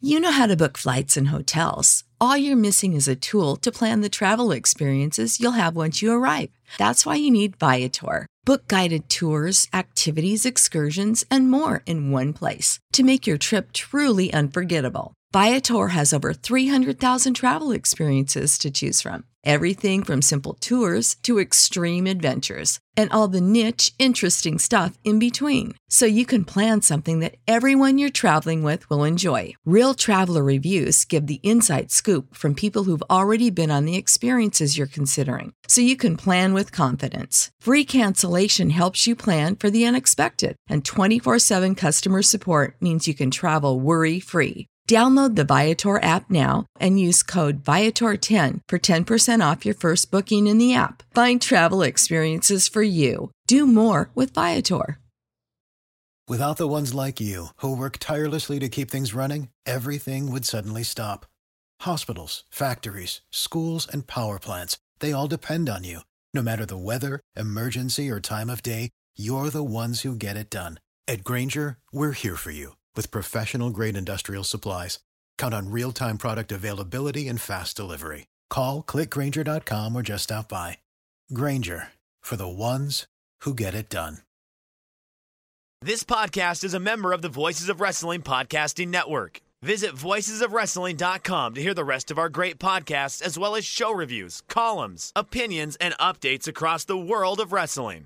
You know how to book flights and hotels. All you're missing is a tool to plan the travel experiences you'll have once you arrive. That's why you need Viator. Book guided tours, activities, excursions, and more in one place to make your trip truly unforgettable. Viator has over 300,000 travel experiences to choose from. Everything from simple tours to extreme adventures and all the niche, interesting stuff in between. So you can plan something that everyone you're traveling with will enjoy. Real traveler reviews give the inside scoop from people who've already been on the experiences you're considering. So you can plan with confidence. Free cancellation helps you plan for the unexpected. And 24/7 customer support means you can travel worry-free. Download the Viator app now and use code Viator10 for 10% off your first booking in the app. Find travel experiences for you. Do more with Viator. Without the ones like you, who work tirelessly to keep things running, everything would suddenly stop. Hospitals, factories, schools, and power plants, they all depend on you. No matter the weather, emergency, or time of day, you're the ones who get it done. At Grainger, we're here for you with professional-grade industrial supplies. Count on real-time product availability and fast delivery. Call, click Grainger.com, or just stop by. Grainger, for the ones who get it done. This podcast is a member of the Voices of Wrestling Podcasting Network. Visit voicesofwrestling.com to hear the rest of our great podcasts, as well as show reviews, columns, opinions, and updates across the world of wrestling.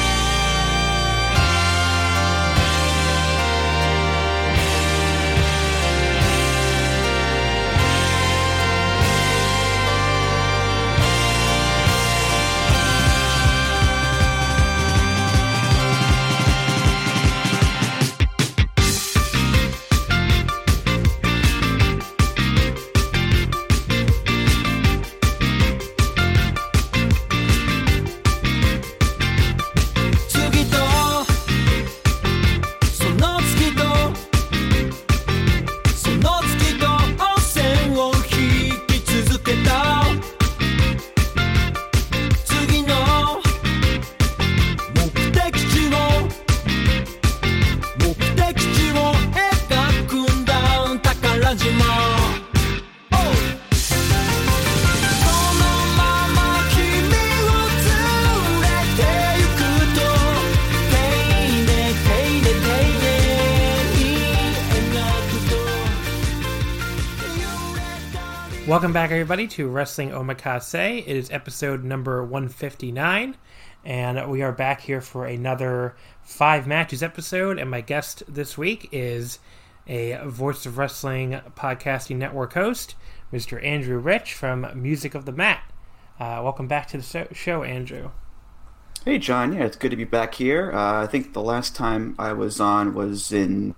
Welcome back, everybody, to Wrestling Omakase. It is episode number 159, and we are back here for another 5 matches episode, and my guest this week is a Voice of Wrestling Podcasting Network host, Mr. Andrew Rich from Music of the Mat. Welcome back to the show, Andrew. Hey, John. Yeah, it's good to be back here. I think the last time I was on was in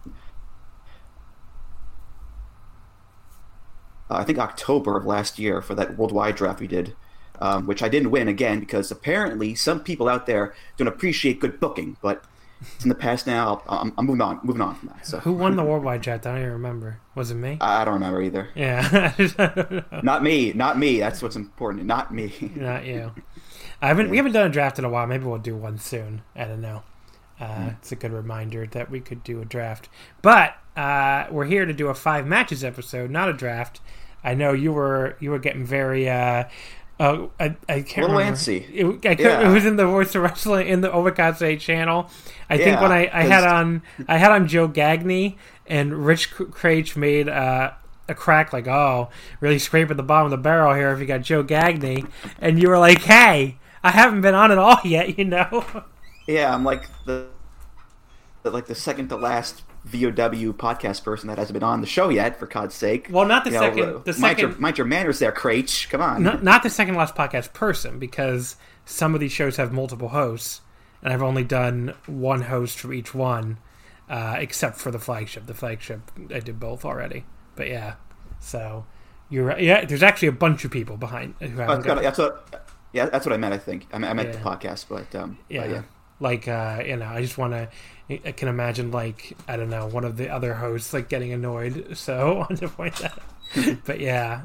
I think October of last year for that worldwide draft we did, which I didn't win again because apparently some people out there don't appreciate good booking. But it's in the past now. I'm moving on from that. So. Who won the worldwide draft? I don't even remember. Was it me? I don't remember either. Yeah. Not me. That's what's important. Not me. Not you. We haven't done a draft in a while. Maybe we'll do one soon. I don't know. It's a good reminder that we could do a draft. But we're here to do a 5 matches episode, not a draft. I know you were getting very I can't remember. Antsy. It was in the Voice of Wrestling in the Omakase channel. I think when I had on Joe Gagney and Rich Craich made a crack like, oh, really scraping the bottom of the barrel here if you got Joe Gagney, and you were like, hey, I haven't been on it all yet, you know. Yeah, I'm like the second to last VOW podcast person that hasn't been on the show yet, for God's sake. Well, not the second. The second. Mind your manners there, Craich. Come on. Not the second last podcast person, because some of these shows have multiple hosts, and I've only done one host for each one, except for the flagship. The flagship, I did both already. But yeah, so you're right. Yeah, there's actually a bunch of people behind who haven't. That's what I meant. I think I meant the podcast, but yeah. Like, I just want to. I can imagine, like, I don't know, one of the other hosts like getting annoyed. So I wanted to point that out. But yeah,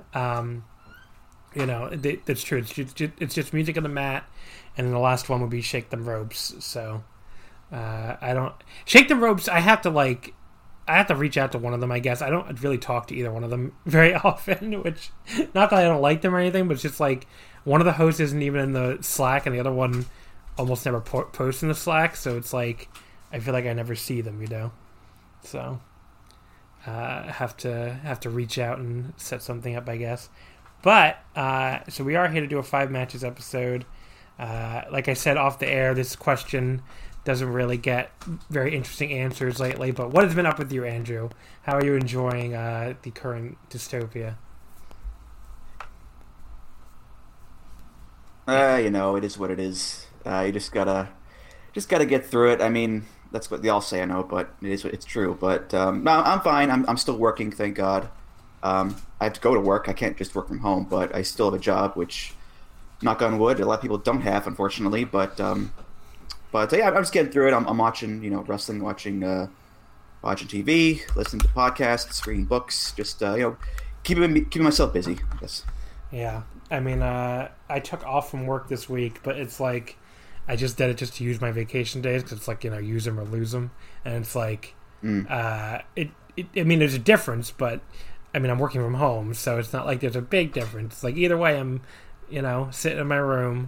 that's true. It's just Music of the Mat, and then the last one would be Shake Them Ropes. So I don't Shake Them Ropes. I have to like I have to reach out to one of them, I guess. I don't really talk to either one of them very often, which, not that I don't like them or anything, but it's just like, one of the hosts isn't even in the Slack, and the other one almost never posts in the Slack, so it's like, I feel like I never see them, you know? So, have to reach out and set something up, I guess. But, so we are here to do a 5 matches episode. Like I said off the air, this question doesn't really get very interesting answers lately, but what has been up with you, Andrew? How are you enjoying the current dystopia? You know, it is what it is. You just gotta get through it. I mean, that's what they all say, I know, but it's true. But no, I'm fine. I'm still working, thank God. I have to go to work. I can't just work from home, but I still have a job, which, knock on wood, a lot of people don't have, unfortunately. But yeah, I'm just getting through it. I'm watching, you know, wrestling, watching TV, listening to podcasts, reading books, just you know, keeping myself busy, I guess. Yeah, I mean, I took off from work this week, but it's like I just did it just to use my vacation days because it's like, you know, use them or lose them, and it's like I mean, there's a difference, but I mean, I'm working from home, so it's not like there's a big difference. Like either way, I'm, you know, sitting in my room,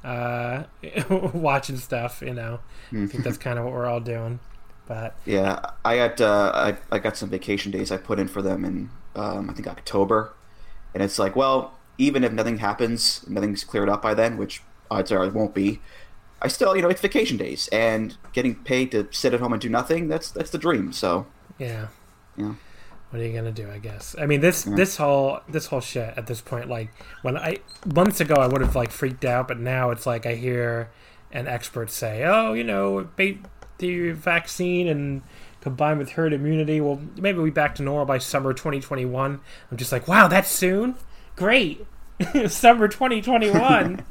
watching stuff. You know, I think that's kind of what we're all doing. But yeah, I got some vacation days I put in for them in I think October, and it's like, well, even if nothing happens, nothing's cleared up by then, which odds are it won't be. I still, you know, it's vacation days, and getting paid to sit at home and do nothing, that's the dream. So yeah, you know. What are you gonna do? I guess. I mean, this whole shit at this point. Like months ago, I would have like freaked out, but now it's like I hear an expert say, "Oh, you know, the vaccine and combined with herd immunity, well, maybe we'll be back to normal by summer 2021." I'm just like, wow, that's soon. Great, summer 2021.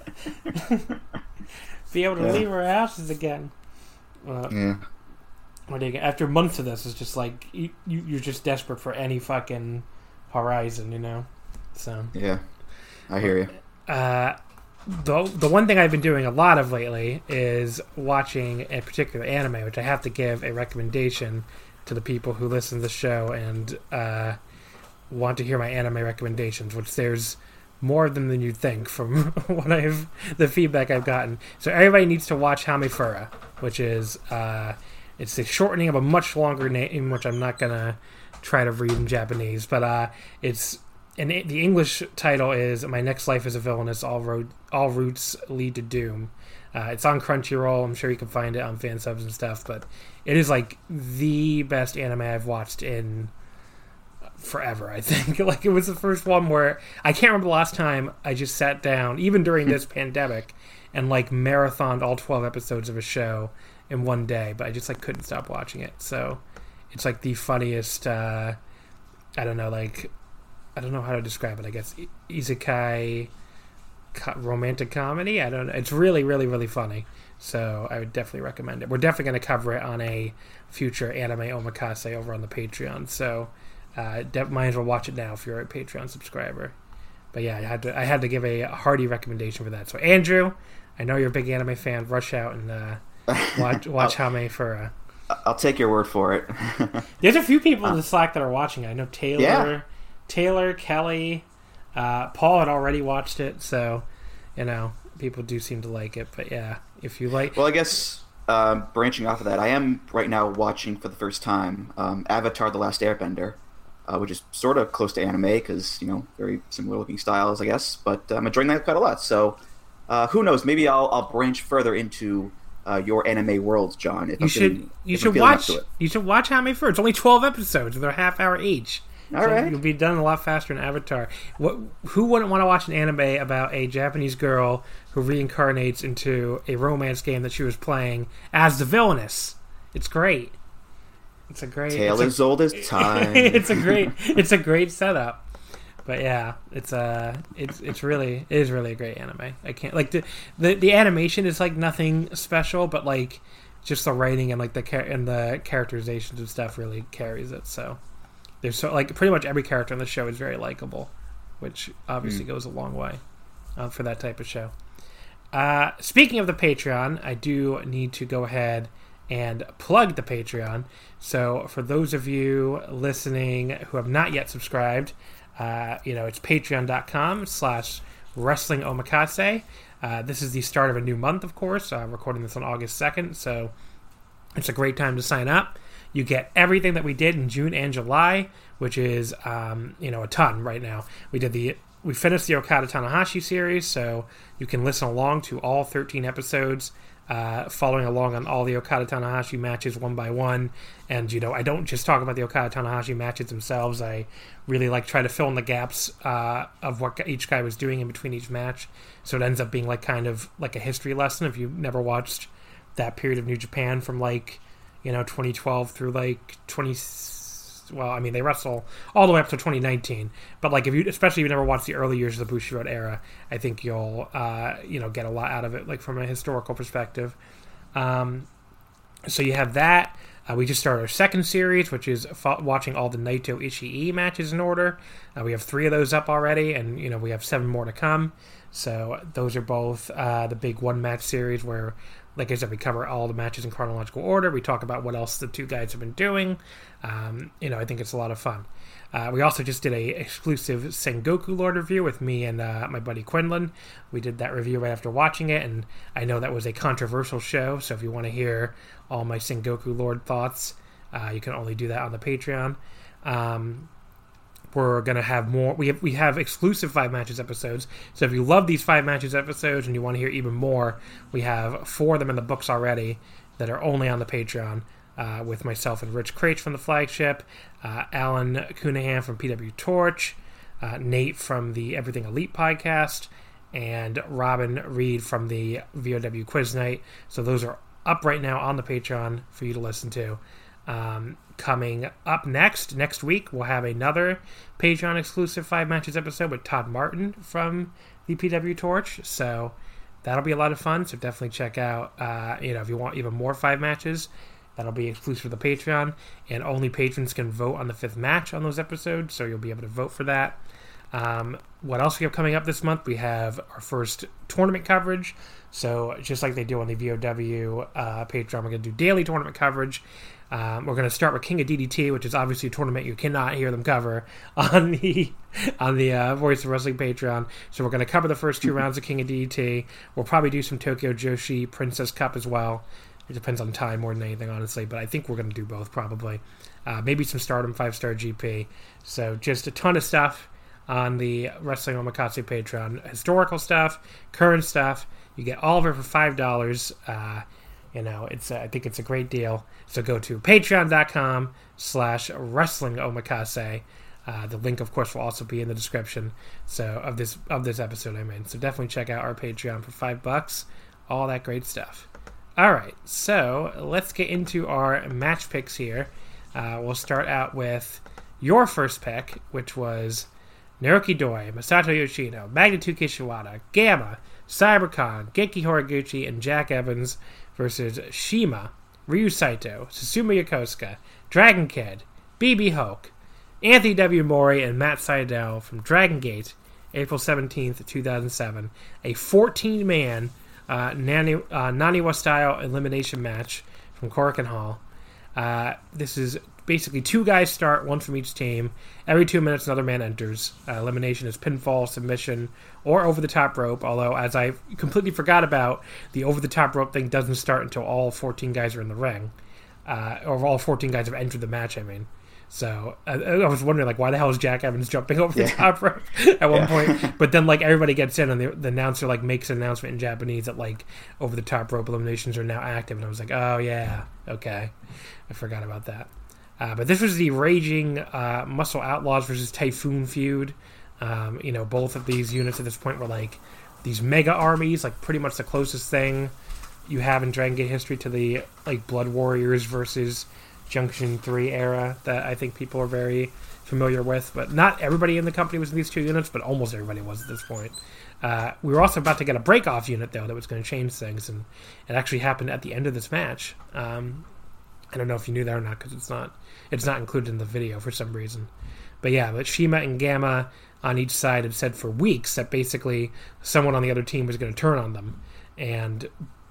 Be able to leave our houses again. Yeah. After months of this, it's just like you're just desperate for any fucking horizon, you know. So yeah, I hear you. The one thing I've been doing a lot of lately is watching a particular anime, which I have to give a recommendation to the people who listen to the show and want to hear my anime recommendations. Which there's more of them than you'd think from the feedback I've gotten. So everybody needs to watch Hamefura, which is. It's the shortening of a much longer name, which I'm not going to try to read in Japanese. But the English title is My Next Life as a Villainess, All Routes Lead to Doom. It's on Crunchyroll. I'm sure you can find it on fan subs and stuff. But it is like the best anime I've watched in forever, I think. Like it was the first one where I can't remember the last time I just sat down, even during this pandemic, and like marathoned all 12 episodes of a show in one day, but I just like couldn't stop watching it. So it's like the funniest I don't know how to describe it. I guess isekai romantic comedy. I don't know. It's really, really, really funny. So I would definitely recommend it. We're definitely going to cover it on a future anime omakase over on the Patreon. So might as well watch it now if you're a Patreon subscriber. But yeah, I had to give a hearty recommendation for that. So Andrew, I know you're a big anime fan. Rush out and watch Hamefura. I'll take your word for it. There's a few people in the Slack that are watching it. I know Taylor, Kelly, Paul had already watched it, so you know people do seem to like it. But yeah, if you like, well, I guess branching off of that, I am right now watching for the first time Avatar: The Last Airbender, which is sort of close to anime because you know very similar looking styles, I guess. But I'm enjoying that quite a lot. So who knows? Maybe I'll branch further into your anime world, John. You should watch Hamefura. It's only 12 episodes. They're half hour each. All right. You'll be done a lot faster than Avatar. Who wouldn't want to watch an anime about a Japanese girl who reincarnates into a romance game that she was playing as the villainess? It's great. It's a great tale as old as time. It's a great setup. But yeah, it is really a great anime. I can't like the animation is like nothing special, but like just the writing and like the characterizations and stuff really carries it. So there's so like pretty much every character on the show is very likable, which obviously goes a long way for that type of show. Speaking of the Patreon, I do need to go ahead and plug the Patreon. So for those of you listening who have not yet subscribed, it's patreon.com/wrestlingomakase. This is the start of a new month, of course. Recording this on August 2nd, so it's a great time to sign up. You get everything that we did in June and July, which is a ton right now. We finished the Okada Tanahashi series, so you can listen along to all 13 episodes, following along on all the Okada Tanahashi matches one by one. And I don't just talk about the Okada Tanahashi matches themselves. I really try to fill in the gaps of what each guy was doing in between each match. So it ends up being kind of a history lesson if you've never watched that period of New Japan from 2012 through they wrestle all the way up to 2019. But especially if you never watched the early years of the Bushiroad era, I think you'll get a lot out of it, from a historical perspective. So you have that. We just started our second series, which is watching all the Naito Ishii matches in order. We have 3 of those up already, and we have 7 more to come. So those are both the big one-match series where, like I said, we cover all the matches in chronological order. We talk about what else the two guys have been doing. I think it's a lot of fun. We also just did a exclusive Sengoku Lord review with me and my buddy Quinlan. We did that review right after watching it, and I know that was a controversial show, so if you want to hear all my Sengoku Lord thoughts, you can only do that on the Patreon. We're going to have more. We have exclusive 5 matches episodes. So if you love these 5 matches episodes and you want to hear even more, we have 4 of them in the books already that are only on the Patreon, with myself and Rich Craich from the Flagship, Alan Cunahan from PW Torch, Nate from the Everything Elite podcast, and Robin Reed from the VOW Quiz Night. So those are up right now on the Patreon for you to listen to. Coming up next week, we'll have another Patreon exclusive 5 matches episode with Todd Martin from the PW Torch. So that'll be a lot of fun. So definitely check out, if you want even more 5 matches, that'll be exclusive to the Patreon. And only patrons can vote on the 5th match on those episodes. So you'll be able to vote for that. What else we have coming up this month? We have our first tournament coverage. So just like they do on the VOW Patreon, we're going to do daily tournament coverage. We're going to start with King of DDT, which is obviously a tournament you cannot hear them cover on the Voice of Wrestling Patreon. So we're going to cover the first 2 rounds of King of DDT. We'll probably do some Tokyo Joshi Princess Cup as well. It depends on time more than anything, honestly, but I think we're going to do both probably. Maybe some Stardom 5-Star GP. So just a ton of stuff on the Wrestling Omakase Patreon. Historical stuff, current stuff. You get all of it for $5. I think it's a great deal. So go to patreon.com/wrestlingomakase. The link, of course, will also be in the description of this episode I made. So definitely check out our Patreon for $5. All that great stuff. All right, so let's get into our match picks here. We'll start out with your first pick, which was Naruki Doi, Masato Yoshino, Magnitude Kishiwada, Gamma, Cybercon, Genki Horiguchi, and Jack Evans versus Shima, Ryu Saito, Susumu Yokosuka, Dragon Kid, BB Hoke, Anthony W. Mori, and Matt Sydal from Dragon Gate, April 17th, 2007. A 14-man Naniwa-style elimination match from Korakuen Hall. This is basically 2 guys start, 1 from each team. Every 2 minutes, another man enters. Elimination is pinfall, submission, or over the top rope. Although, as I completely forgot about, the over the top rope thing doesn't start until all 14 guys are in the ring, or all 14 guys have entered the match. I mean, so I was wondering, why the hell is Jack Evans jumping over the top rope at one point? But then, everybody gets in, and the announcer makes an announcement in Japanese that over the top rope eliminations are now active, and I was like, oh yeah, okay, I forgot about that. But this was the raging Muscle Outlaws versus Typhoon feud. Both of these units at this point were these mega armies, pretty much the closest thing you have in Dragon Gate history to the Blood Warriors versus Junction 3 era that I think people are very familiar with. But not everybody in the company was in these 2 units, but almost everybody was at this point. We were also about to get a break-off unit, though, that was going to change things, and it actually happened at the end of this match. I don't know if you knew that or not, because it's not included in the video for some reason. But yeah, but Shima and Gamma on each side had said for weeks that basically someone on the other team was going to turn on them. And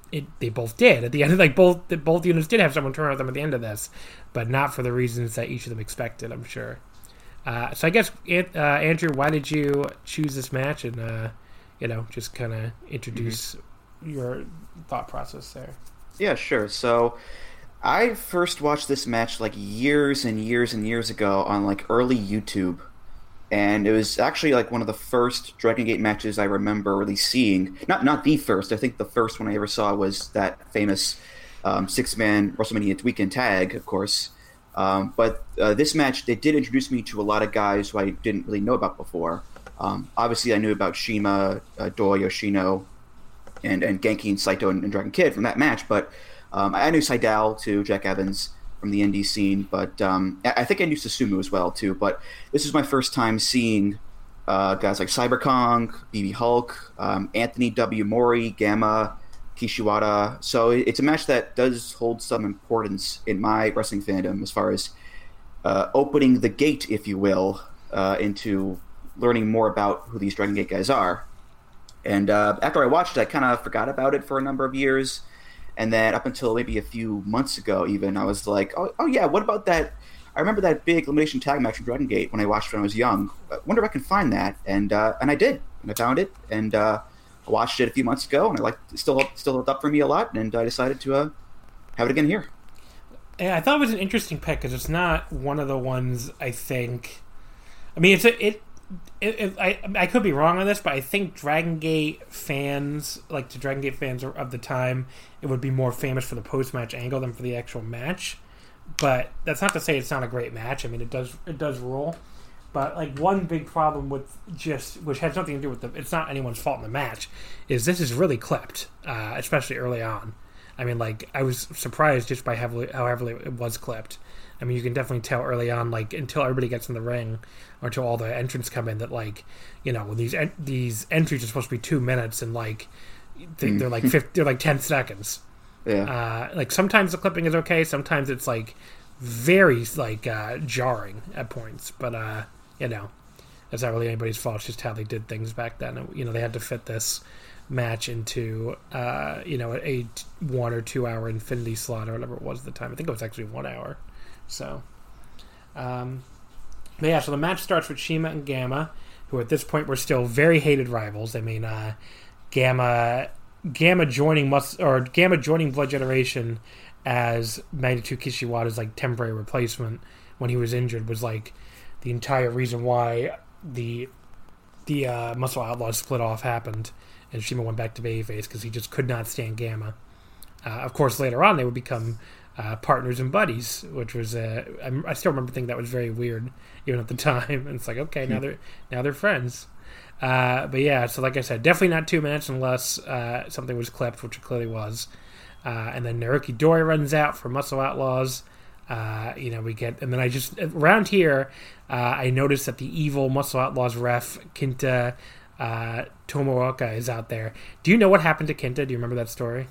they both did at the end. Like both units did have someone turn on them at the end of this, but not for the reasons that each of them expected, I'm sure. So I guess Andrew, why did you choose this match, and just kind of introduce your thought process there? Yeah, sure. So I first watched this match like years and years and years ago on like early YouTube. And it was actually like one of the first Dragon Gate matches I remember really seeing. Not the first. I think the first one I ever saw was that famous 6-man WrestleMania Weekend Tag, of course. But this match, they did introduce me to a lot of guys who I didn't really know about before. Obviously, I knew about Shima, Doi, Yoshino, and Genki and Saito and Dragon Kid from that match. But I knew Seidel too, Jack Evans from the indie scene, but I think I knew Susumu as well too. But this is my first time seeing guys like Cyber Kong, BB Hulk, Anthony W. Mori, Gamma, Kishiwada. So it's a match that does hold some importance in my wrestling fandom as far as opening the gate, if you will, into learning more about who these Dragon Gate guys are. And after I watched it, I kind of forgot about it for a number of years. And then up until maybe a few months ago, even, I was like, oh yeah, what about that? I remember that big elimination tag match from Dragon Gate when I watched it when I was young. I wonder if I can find that. And I did. And I found it. And I watched it a few months ago. And it still held up for me a lot. And I decided to have it again here. Yeah, I thought it was an interesting pick because it's not one of the ones I think... I mean, I could be wrong on this, but I think Dragon Gate fans, like the Dragon Gate fans of the time, it would be more famous for the post-match angle than for the actual match. But that's not to say it's not a great match. I mean, it does rule. But like one big problem with which has nothing to do with it's not anyone's fault in the match, is this is really clipped, especially early on. I mean, like I was surprised just by how heavily it was clipped. I mean, you can definitely tell early on, like until everybody gets in the ring, or until all the entrants come in, that like, when these entries are supposed to be 2 minutes, and like they're like they're like 10 seconds. Yeah. Like sometimes the clipping is okay, sometimes it's like very like jarring at points, but that's not really anybody's fault. It's just how they did things back then. They had to fit this match into a 1 or 2 hour infinity slot or whatever it was at the time. I think it was actually 1 hour. So, but yeah, so the match starts with Shima and Gamma, who at this point were still very hated rivals. I mean, Gamma joining Blood Generation as Magnitude Kishiwada's like temporary replacement when he was injured was like the entire reason why the Muscle Outlaws split off happened, and Shima went back to babyface because he just could not stand Gamma. Of course, later on they would become partners and buddies, which was I still remember thinking that was very weird even at the time. And it's like, okay, now they're friends. But yeah, so like I said, definitely not 2 minutes unless something was clipped, which it clearly was. And then Naruki Doi runs out for Muscle Outlaws. We get, and then I just around here I noticed that the evil Muscle Outlaws ref Kinta Tomooka is out there. Do you know what happened to Kinta? Do you remember that story?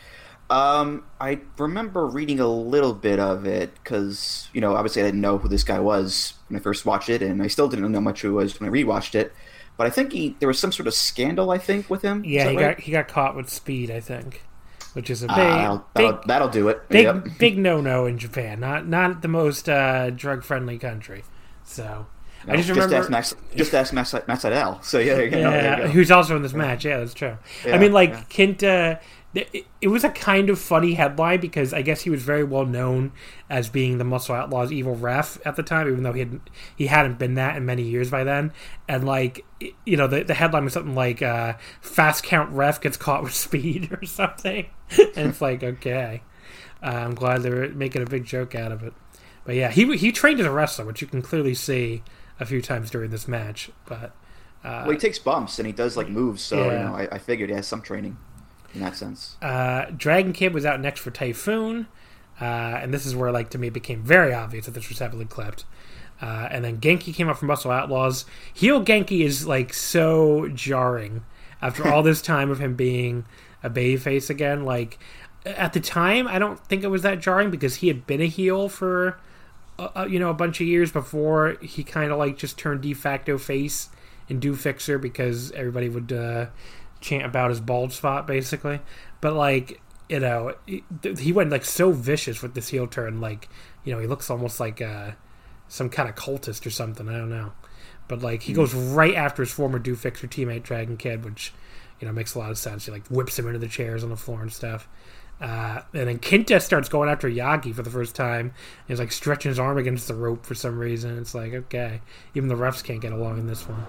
I remember reading a little bit of it because, obviously I didn't know who this guy was when I first watched it, and I still didn't know much who he was when I rewatched it. But I think there was some sort of scandal, I think, with him. Yeah, he got caught with speed, I think, which is a that'll do it. Big no in Japan. Not the most drug friendly country. So I just remember just ask Matt Sydal. So there you go. Who's also in this match. Yeah, that's true. Yeah, I mean, like Kinta. It was a kind of funny headline because I guess he was very well known as being the Muscle Outlaws evil ref at the time, even though he hadn't been that in many years by then. And like, the headline was something like "Fast Count Ref Gets Caught with Speed" or something. And it's like, okay, I'm glad they're making a big joke out of it. But yeah, he trained as a wrestler, which you can clearly see a few times during this match. But he takes bumps and he does like moves, so I figured he has some training in that sense. Dragon Kid was out next for Typhoon, and this is where, like, to me, it became very obvious that this was heavily clipped. And then Genki came up from Muscle Outlaws. Heel Genki is, like, so jarring after all this time of him being a babyface again. Like, at the time, I don't think it was that jarring because he had been a heel for, a bunch of years before he kind of, like, just turned de facto face in Do Fixer because everybody would chant about his bald spot, basically. But like he went like so vicious with this heel turn. Like, he looks almost like some kind of cultist or something. I don't know. But like he goes right after his former Do Fixer teammate Dragon Kid, which makes a lot of sense. He like whips him into the chairs on the floor and stuff. And then Kenta starts going after Yagi for the first time. He's like stretching his arm against the rope for some reason. It's like, okay, even the refs can't get along in this one.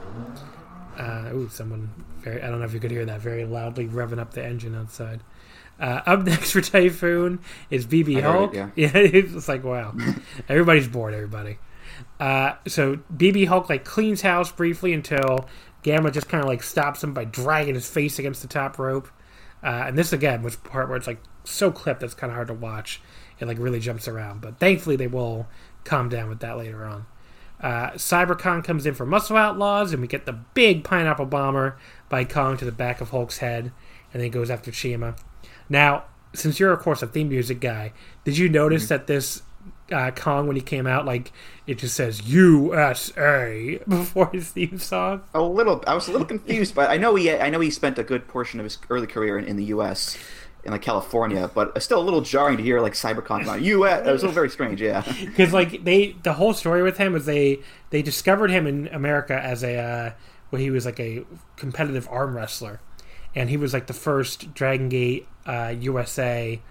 Someone I don't know if you could hear that, very loudly revving up the engine outside. Up next for Typhoon is BB Hulk. Yeah, it's like, wow. Everybody's bored, everybody. So BB Hulk like cleans house briefly until Gamma just kind of like stops him by dragging his face against the top rope. And this again was the part where it's like so clipped that's kind of hard to watch. It like really jumps around, but thankfully they will calm down with that later on. Cyberkong comes in for Muscle Outlaws, and we get the big pineapple bomber by Kong to the back of Hulk's head, and then he goes after Shima. Now, since you're of course a theme music guy, did you notice that this Kong, when he came out, like it just says USA before his theme song? I was a little confused, but I know he spent a good portion of his early career in the U.S. in like California, but it's still a little jarring to hear like Cyberkong on U.S. It was a little very strange, yeah. Because like the whole story with him was they discovered him in America as he was like a competitive arm wrestler, and he was like the first Dragon Gate USA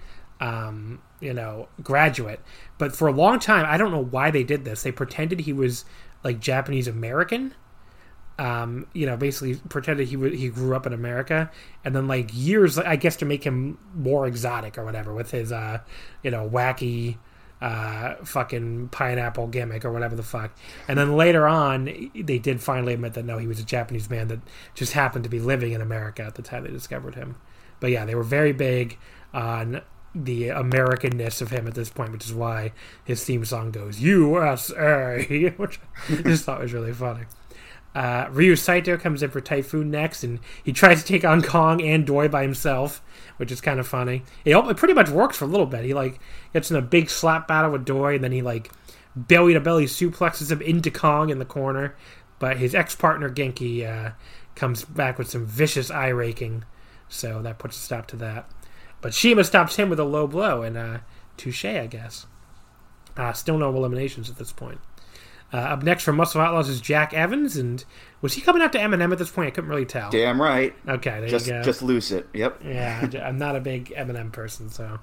graduate. But for a long time, I don't know why they did this. They pretended he was like Japanese American. Basically pretended he grew up in America, and then like years, I guess, to make him more exotic or whatever with his wacky fucking pineapple gimmick or whatever the fuck. And then later on, they did finally admit that no, he was a Japanese man that just happened to be living in America at the time they discovered him. But yeah, they were very big on the Americanness of him at this point, which is why his theme song goes USA, which I just thought was really funny. Ryu Saito comes in for Typhoon next, and he tries to take on Kong and Doi by himself, which is kind of funny. It pretty much works for a little bit. He like gets in a big slap battle with Doi, and then he like belly to belly suplexes him into Kong in the corner. But his ex-partner Genki comes back with some vicious eye raking, so that puts a stop to that. But Shima stops him with a low blow, and touche, I guess. Still no eliminations at this point. Up next for Muscle Outlaws is Jack Evans, and was he coming out to Eminem at this point? I couldn't really tell. Damn right. Okay, there you go. Just lose it. Yep. Yeah, I'm not a big Eminem person, so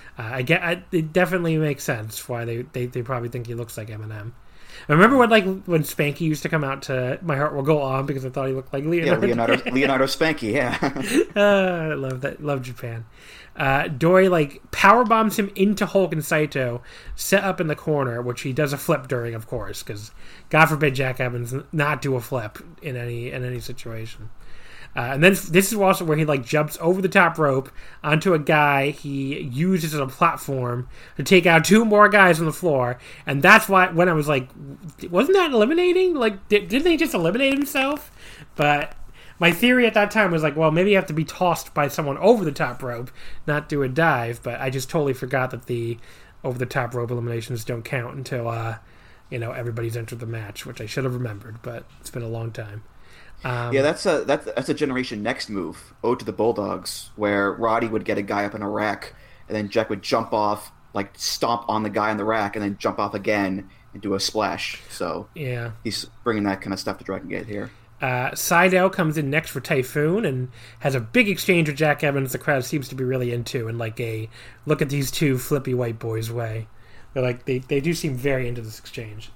it definitely makes sense why they probably think he looks like Eminem. I remember when Spanky used to come out to My Heart Will Go On because I thought he looked like Leonardo. Yeah, Leonardo Spanky. Yeah. I love that. Love Japan. Doi like power bombs him into Hulk and Saito, set up in the corner, which he does a flip during, of course, because God forbid Jack Evans not do a flip in any situation. And then this is also where he like jumps over the top rope onto a guy he uses as a platform to take out two more guys on the floor, and that's why when I was like, wasn't that eliminating? Like, didn't he just eliminate himself? But my theory at that time was like, well, maybe you have to be tossed by someone over the top rope, not do a dive. But I just totally forgot that the over the top rope eliminations don't count until everybody's entered the match, which I should have remembered. But it's been a long time. That's a Generation Next move, Ode to the Bulldogs, where Roddy would get a guy up in a rack, and then Jack would jump off, like stomp on the guy on the rack, and then jump off again and do a splash. So yeah, he's bringing that kind of stuff to Dragon Gate here. Seidel comes in next for Typhoon and has a big exchange with Jack Evans. The crowd seems to be really into, and like a look at these two flippy white boys way. They're like they do seem very into this exchange.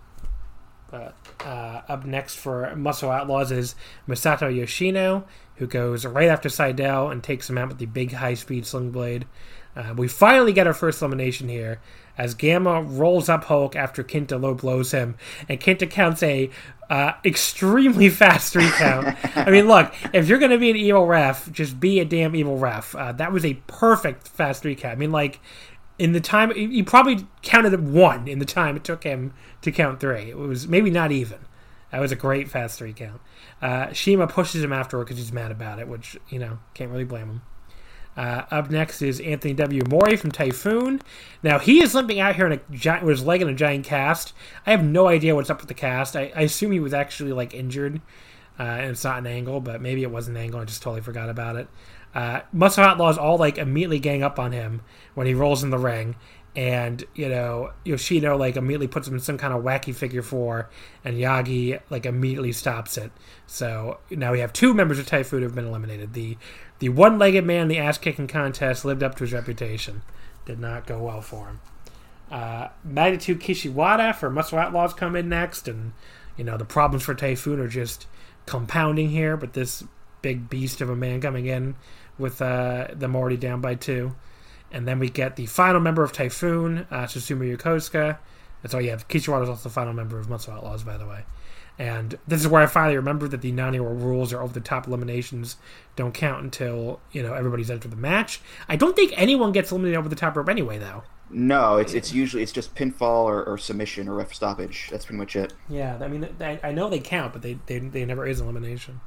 Up next for Muscle Outlaws is Masato Yoshino, who goes right after Seidel and takes him out with the big high-speed sling blade. We finally get our first elimination here, as Gamma rolls up Hulk after Kenta low blows him, and Kenta counts a extremely fast 3 count. I mean, look, if you're going to be an evil ref, just be a damn evil ref. That was a perfect fast 3 count. I mean, like, in the time, he probably counted 1 in the time it took him to count 3. It was maybe not even. That was a great fast 3 count. Shima pushes him afterward because he's mad about it, which, can't really blame him. Up next is Anthony W. Mori from Typhoon. Now, he is limping out here with his leg in a giant cast. I have no idea what's up with the cast. I assume he was actually, injured, and it's not an angle, but maybe it was an angle. I just totally forgot about it. Muscle Outlaws all like immediately gang up on him when he rolls in the ring. And, Yoshino, like, immediately puts him in some kind of wacky figure four, and Yagi, like, immediately stops it. So now we have 2 members of Typhoon who have been eliminated. The one-legged man in the ass-kicking contest lived up to his reputation. Did not go well for him. Magnitude Kishiwada for Muscle Outlaws come in next, and, the problems for Typhoon are just compounding here, but this big beast of a man coming in with them already down by 2. And then we get the final member of Typhoon, Susumu Yokosuka. And so, Kishiwada is also the final member of Muscle Outlaws, by the way. And this is where I finally remembered that the Nani rules or over-the-top eliminations don't count until, everybody's entered the match. I don't think anyone gets eliminated over the top rope anyway, though. No, it's usually just pinfall or submission or ref stoppage. That's pretty much it. Yeah, I mean, I know they count, but they never is elimination.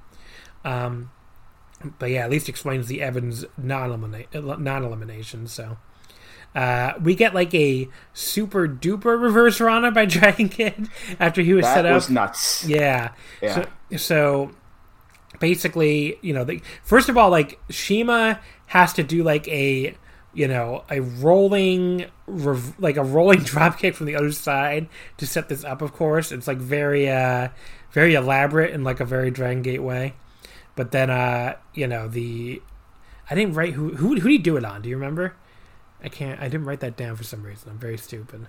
But yeah, at least explains the Evans non-elimination. So we get like a super duper reverse Rana by Dragon Kid after he was set up. That was nuts. Yeah. So basically, first of all, like Shima has to do like a rolling drop kick from the other side to set this up. Of course, it's like very elaborate in like a very Dragon Gate way. But then, I didn't write who did he do it on? Do you remember? I didn't write that down for some reason. I'm very stupid.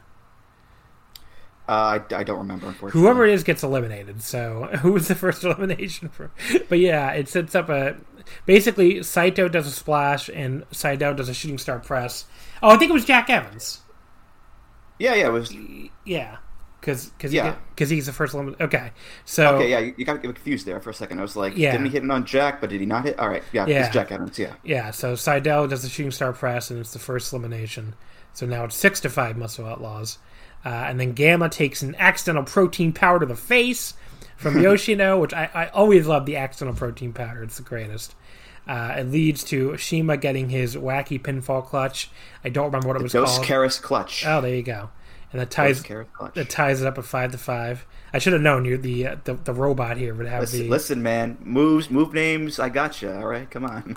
I don't remember, unfortunately. Whoever it is gets eliminated. So, who was the first elimination for? But yeah, it sets up basically, Saito does a splash and Saito does a shooting star press. Oh, I think it was Jack Evans. Yeah, it was. Yeah. Because he's the first eliminated. Okay, so... Okay, yeah, you got confused there for a second. I was like, didn't he hit it on Jack, but did he not hit? All right, it's Jack Evans, yeah. Yeah, so Seidel does the shooting star press, and it's the first elimination. So now it's 6-5 Muscle Outlaws. And then Gamma takes an accidental protein powder to the face from Yoshino, which I always love the accidental protein powder. It's the greatest. It leads to Shima getting his wacky pinfall clutch. I don't remember what it was called. Dos Caras clutch. Oh, there you go. And that ties it up at 5-5. I should have known the robot here would have Listen, man, move names. I gotcha. All right, come on.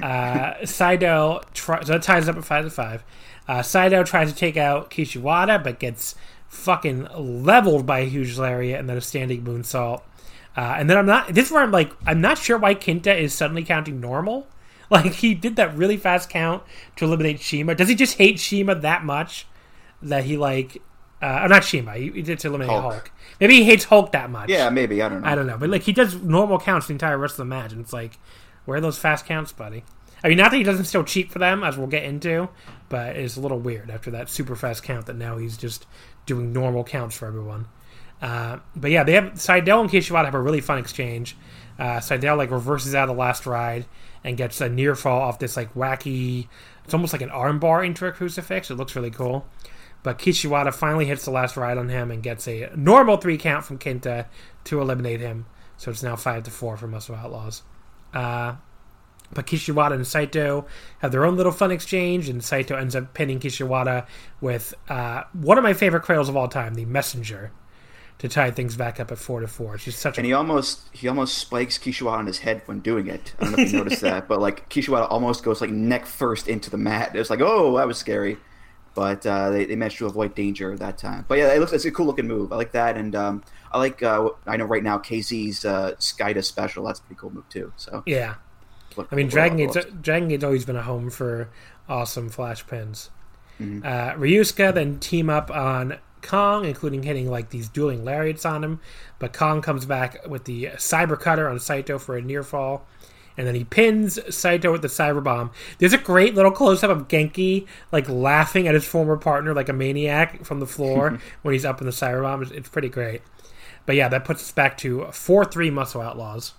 Seidel so that ties it up at 5-5. Seidel tries to take out Kishiwada, but gets fucking leveled by a huge lariat and then a standing moonsault. And then I'm not sure why Kinta is suddenly counting normal. Like he did that really fast count to eliminate Shima. Does he just hate Shima that much? That he not Shima. He did to eliminate Hulk. Maybe he hates Hulk that much. Yeah, maybe. I don't know. But like he does normal counts the entire rest of the match, and it's like, where are those fast counts, buddy? I mean, not that he doesn't still cheat for them, as we'll get into, but it's a little weird after that super fast count that now he's just doing normal counts for everyone. But yeah, they have Seidel and Kishiwada have a really fun exchange. Seidel like reverses out of the last ride and gets a near fall off this like wacky. It's almost like an armbar into a crucifix. It looks really cool. But Kishiwada finally hits the last ride on him and gets a normal 3 count from Kinta to eliminate him. So it's now 5-4 for Muscle Outlaws. But Kishiwada and Saito have their own little fun exchange, and Saito ends up pinning Kishiwada with one of my favorite cradles of all time, the Messenger, to tie things back up at 4-4. It's just such he almost spikes Kishiwada on his head when doing it. I don't know if you noticed that, but like Kishiwada almost goes like neck first into the mat. It was like, oh, that was scary. But they managed to avoid danger that time. But yeah, it's a cool looking move. I like that, and I like I know right now KZ's Skida special. That's a pretty cool move too. So yeah, I mean Dragon Gate's always been a home for awesome flash pins. Mm-hmm. Ryusuke then team up on Kong, including hitting like these dueling lariats on him. But Kong comes back with the Cyber Cutter on Saito for a near fall. And then he pins Saito with the Cyber Bomb. There's a great little close-up of Genki, like, laughing at his former partner like a maniac from the floor when he's up in the Cyber Bomb. It's pretty great. But yeah, that puts us back to 4-3 Muscle Outlaws.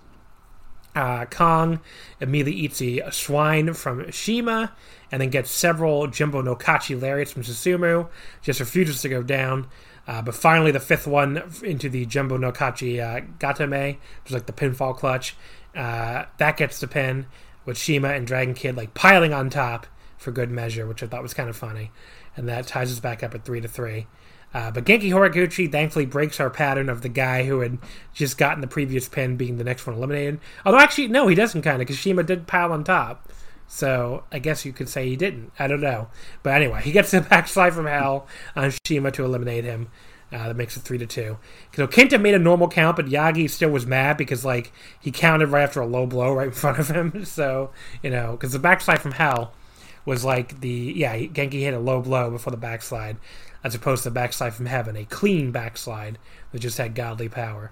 Kong immediately eats a swine from Shima, and then gets several Jumbo no Kachi lariats from Susumu. Just refuses to go down. But finally, the 5th one into the Jumbo no Kachi Gatame, which is like the pinfall clutch. That gets the pin with Shima and Dragon Kid like piling on top for good measure, which I thought was kind of funny. And that ties us back up at 3-3. But Genki Horiguchi thankfully breaks our pattern of the guy who had just gotten the previous pin being the next one eliminated. Although actually, no, he doesn't kind of, because Shima did pile on top. So I guess you could say he didn't. I don't know. But anyway, he gets the backslide from hell on Shima to eliminate him. That makes it 3-2. So Kenta made a normal count, but Yagi still was mad because like he counted right after a low blow right in front of him. So, because the backslide from hell was like Genki hit a low blow before the backslide, as opposed to the backslide from heaven, a clean backslide that just had godly power.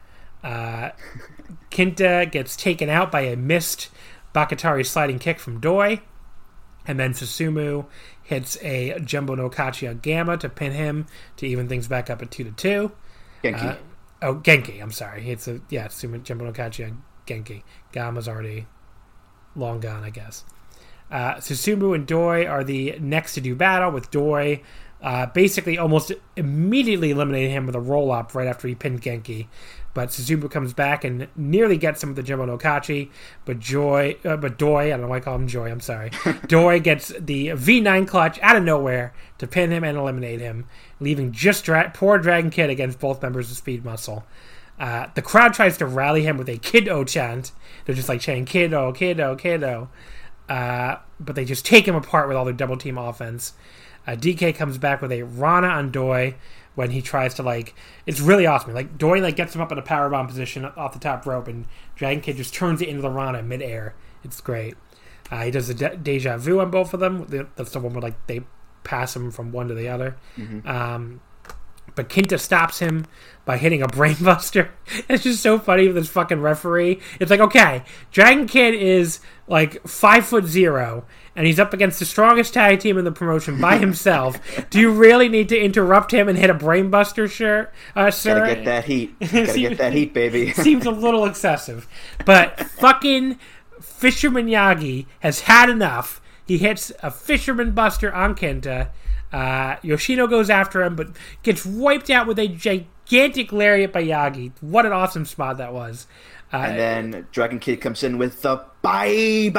Kenta gets taken out by a missed Bakatari sliding kick from Doi, and then Susumu hits a Jumbo no Kachi on Gamma to pin him to even things back up at 2-2. Genki. Genki, I'm sorry. It's Susumu Jumbo no Kachi on Genki. Gamma's already long gone, I guess. Susumu and Doi are the next to do battle, with Doi basically almost immediately eliminating him with a roll-up right after he pinned Genki. But Suzumu comes back and nearly gets him with the Jumbo no Kachi, but Doi, I don't know why I call him Joy, I'm sorry. Doi gets the V9 clutch out of nowhere to pin him and eliminate him, leaving just poor Dragon Kid against both members of Speed Muscle. The crowd tries to rally him with a Kid-O chant. They're just like chanting, Kid-O, Kid-O, Kid-O. But they just take him apart with all their double team offense. DK comes back with a Rana on Doi when he tries to it's really awesome. Like Doi gets him up in a powerbomb position off the top rope, and Dragon Kid just turns it into the Rana in midair. It's great. He does the deja vu on both of them. That's the one where they pass him from one to the other. Mm-hmm. But Kenta stops him by hitting a brainbuster. It's just so funny with this fucking referee. It's like, okay, Dragon Kid is 5'0", and he's up against the strongest tag team in the promotion by himself. Do you really need to interrupt him and hit a brainbuster, sir? Gotta get that heat. Gotta get that heat, baby. Seems a little excessive. But fucking Fisherman Yagi has had enough. He hits a Fisherman Buster on Kenta. Yoshino goes after him, but gets wiped out with a gigantic lariat by Yagi. What an awesome spot that was. And then Dragon Kid comes in with the Bible.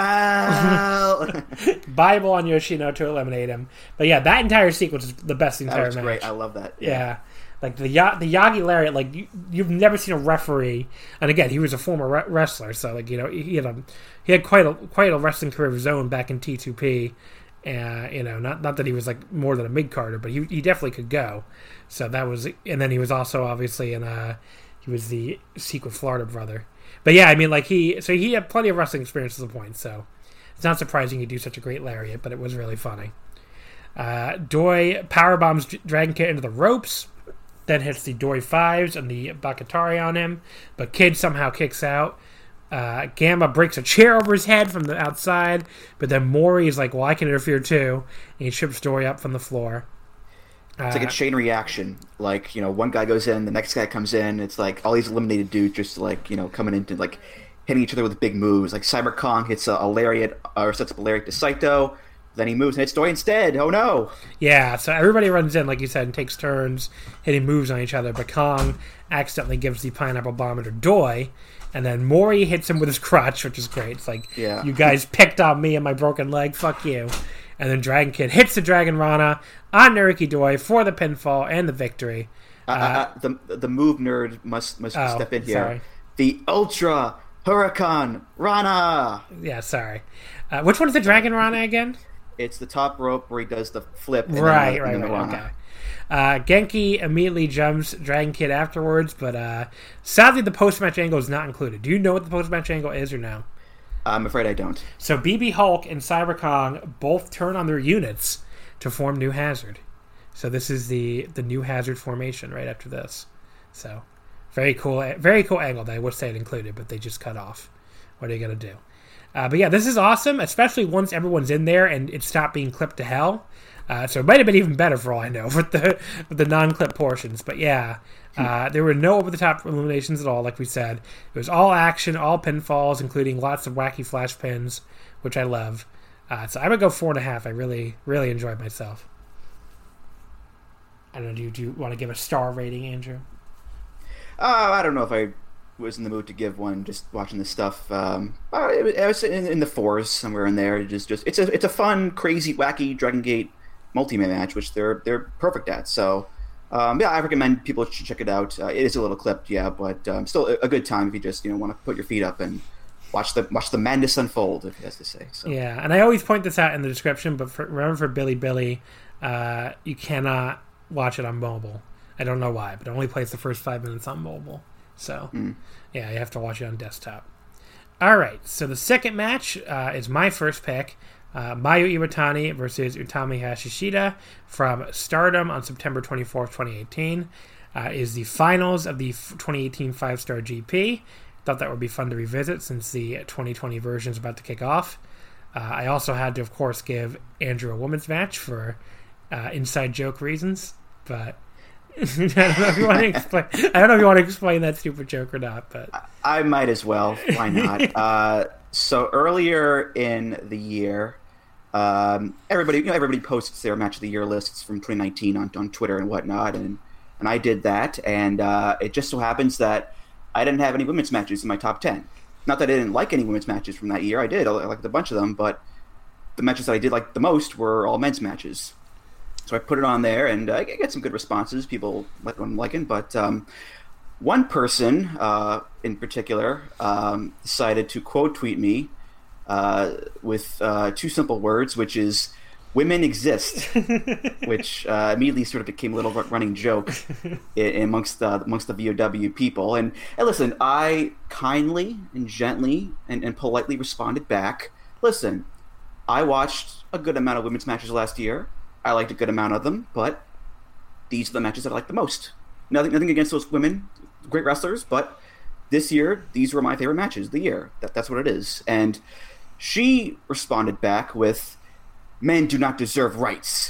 Bible on Yoshino to eliminate him. But yeah, that entire sequence is the best entire match. That was great. I love that. Yeah. Like the Yagi lariat, you've never seen a referee, and again, he was a former wrestler, so he had quite a wrestling career of his own back in T2P. Not that he was more than a mid-carder, but he definitely could go. So that was, and then he was also obviously he was the Secret Florida brother. But yeah, I mean, he had plenty of wrestling experience at the point, so it's not surprising he'd do such a great lariat, but it was really funny. Doi powerbombs Dragon Kid into the ropes, then hits the Doi 5s and the Bakatari on him, but Kid somehow kicks out. Gamma breaks a chair over his head from the outside, but then Mori is like, well, I can interfere too, and he trips Doi up from the floor. It's like a chain reaction. One guy goes in, the next guy comes in. It's like all these eliminated dudes just coming into hitting each other with big moves. Like Cyber Kong hits a lariat or sets up a lariat to Saito. Then he moves and hits Doi instead. Oh no! Yeah, so everybody runs in, like you said, and takes turns hitting moves on each other. But Kong accidentally gives the pineapple bomb to Doi, and then Mori hits him with his crutch, which is great. It's like, You guys picked on me and my broken leg. Fuck you. And then Dragon Kid hits the Dragon Rana on Naruki Doi for the pinfall and the victory. The move nerd must step in here. Sorry. The Ultra Huracan Rana. Yeah, sorry. Which one is the Dragon Rana again? It's the top rope where he does the flip. And right. Okay. Genki immediately jumps Dragon Kid afterwards, but sadly the post-match angle is not included. Do you know what the post-match angle is or no? I'm afraid I don't. So BB Hulk and Cyber Kong both turn on their units to form New Hazard. So this is the New Hazard formation right after this. So very cool angle that I wish they had included, but they just cut off. What are you going to do? But yeah, this is awesome, especially once everyone's in there and it stopped being clipped to hell. So it might have been even better for all I know with the non-clip portions. But yeah, there were no over-the-top eliminations at all, like we said. It was all action, all pinfalls, including lots of wacky flash pins, which I love. So I would go 4.5. I really, really enjoyed myself. I don't know, do you want to give a star rating, Andrew? I don't know if I was in the mood to give one just watching this stuff. I was in the 4s, somewhere in there. It's a fun, crazy, wacky Dragon Gate multi-man match, which they're perfect at. So I recommend people should check it out. It is a little clipped, but still a good time if you just want to put your feet up and watch the madness unfold, as they say. So. Yeah, and I always point this out in the description, but remember for Billy, you cannot watch it on mobile. I don't know why, but it only plays the first 5 minutes on mobile. So, yeah, you have to watch it on desktop. All right, so the second match is my first pick. Mayu Iwatani versus Utami Hayashishita from Stardom on September 24th, 2018. Is the finals of the 2018 5-Star GP. Thought that would be fun to revisit since the 2020 version is about to kick off. I also had to, of course, give Andrew a women's match for inside joke reasons, but I don't know if you want to explain. I don't know if you want to explain that stupid joke or not, but I might as well. Why not? So earlier in the year, everybody posts their match of the year lists from 2019 on Twitter and whatnot, and I did that, and it just so happens that I didn't have any women's matches in my top 10. Not that I didn't like any women's matches from that year. I did. I liked a bunch of them, but the matches that I did like the most were all men's matches. So I put it on there, and I get some good responses. People like what I'm liking, but one person in particular decided to quote tweet me with two simple words, which is "women exist," which immediately sort of became a little running joke amongst the VOW people. And listen, I kindly and gently and politely responded back. Listen, I watched a good amount of women's matches last year. I liked a good amount of them, but these are the matches that I like the most. Nothing against those women, great wrestlers, but this year, these were my favorite matches of the year. That's what it is. And she responded back with, "Men do not deserve rights."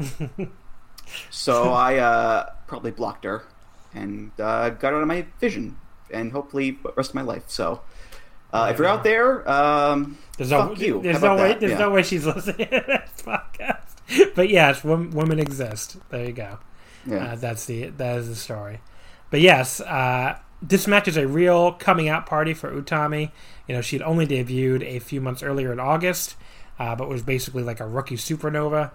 So I probably blocked her and got out of my vision and hopefully the rest of my life. So if you're out there, fuck you. There's no way she's listening to this podcast. But yes, women exist. There you go. Yeah. That is the story. But yes, this match is a real coming out party for Utami. You know, she had only debuted a few months earlier in August, but was basically like a rookie supernova.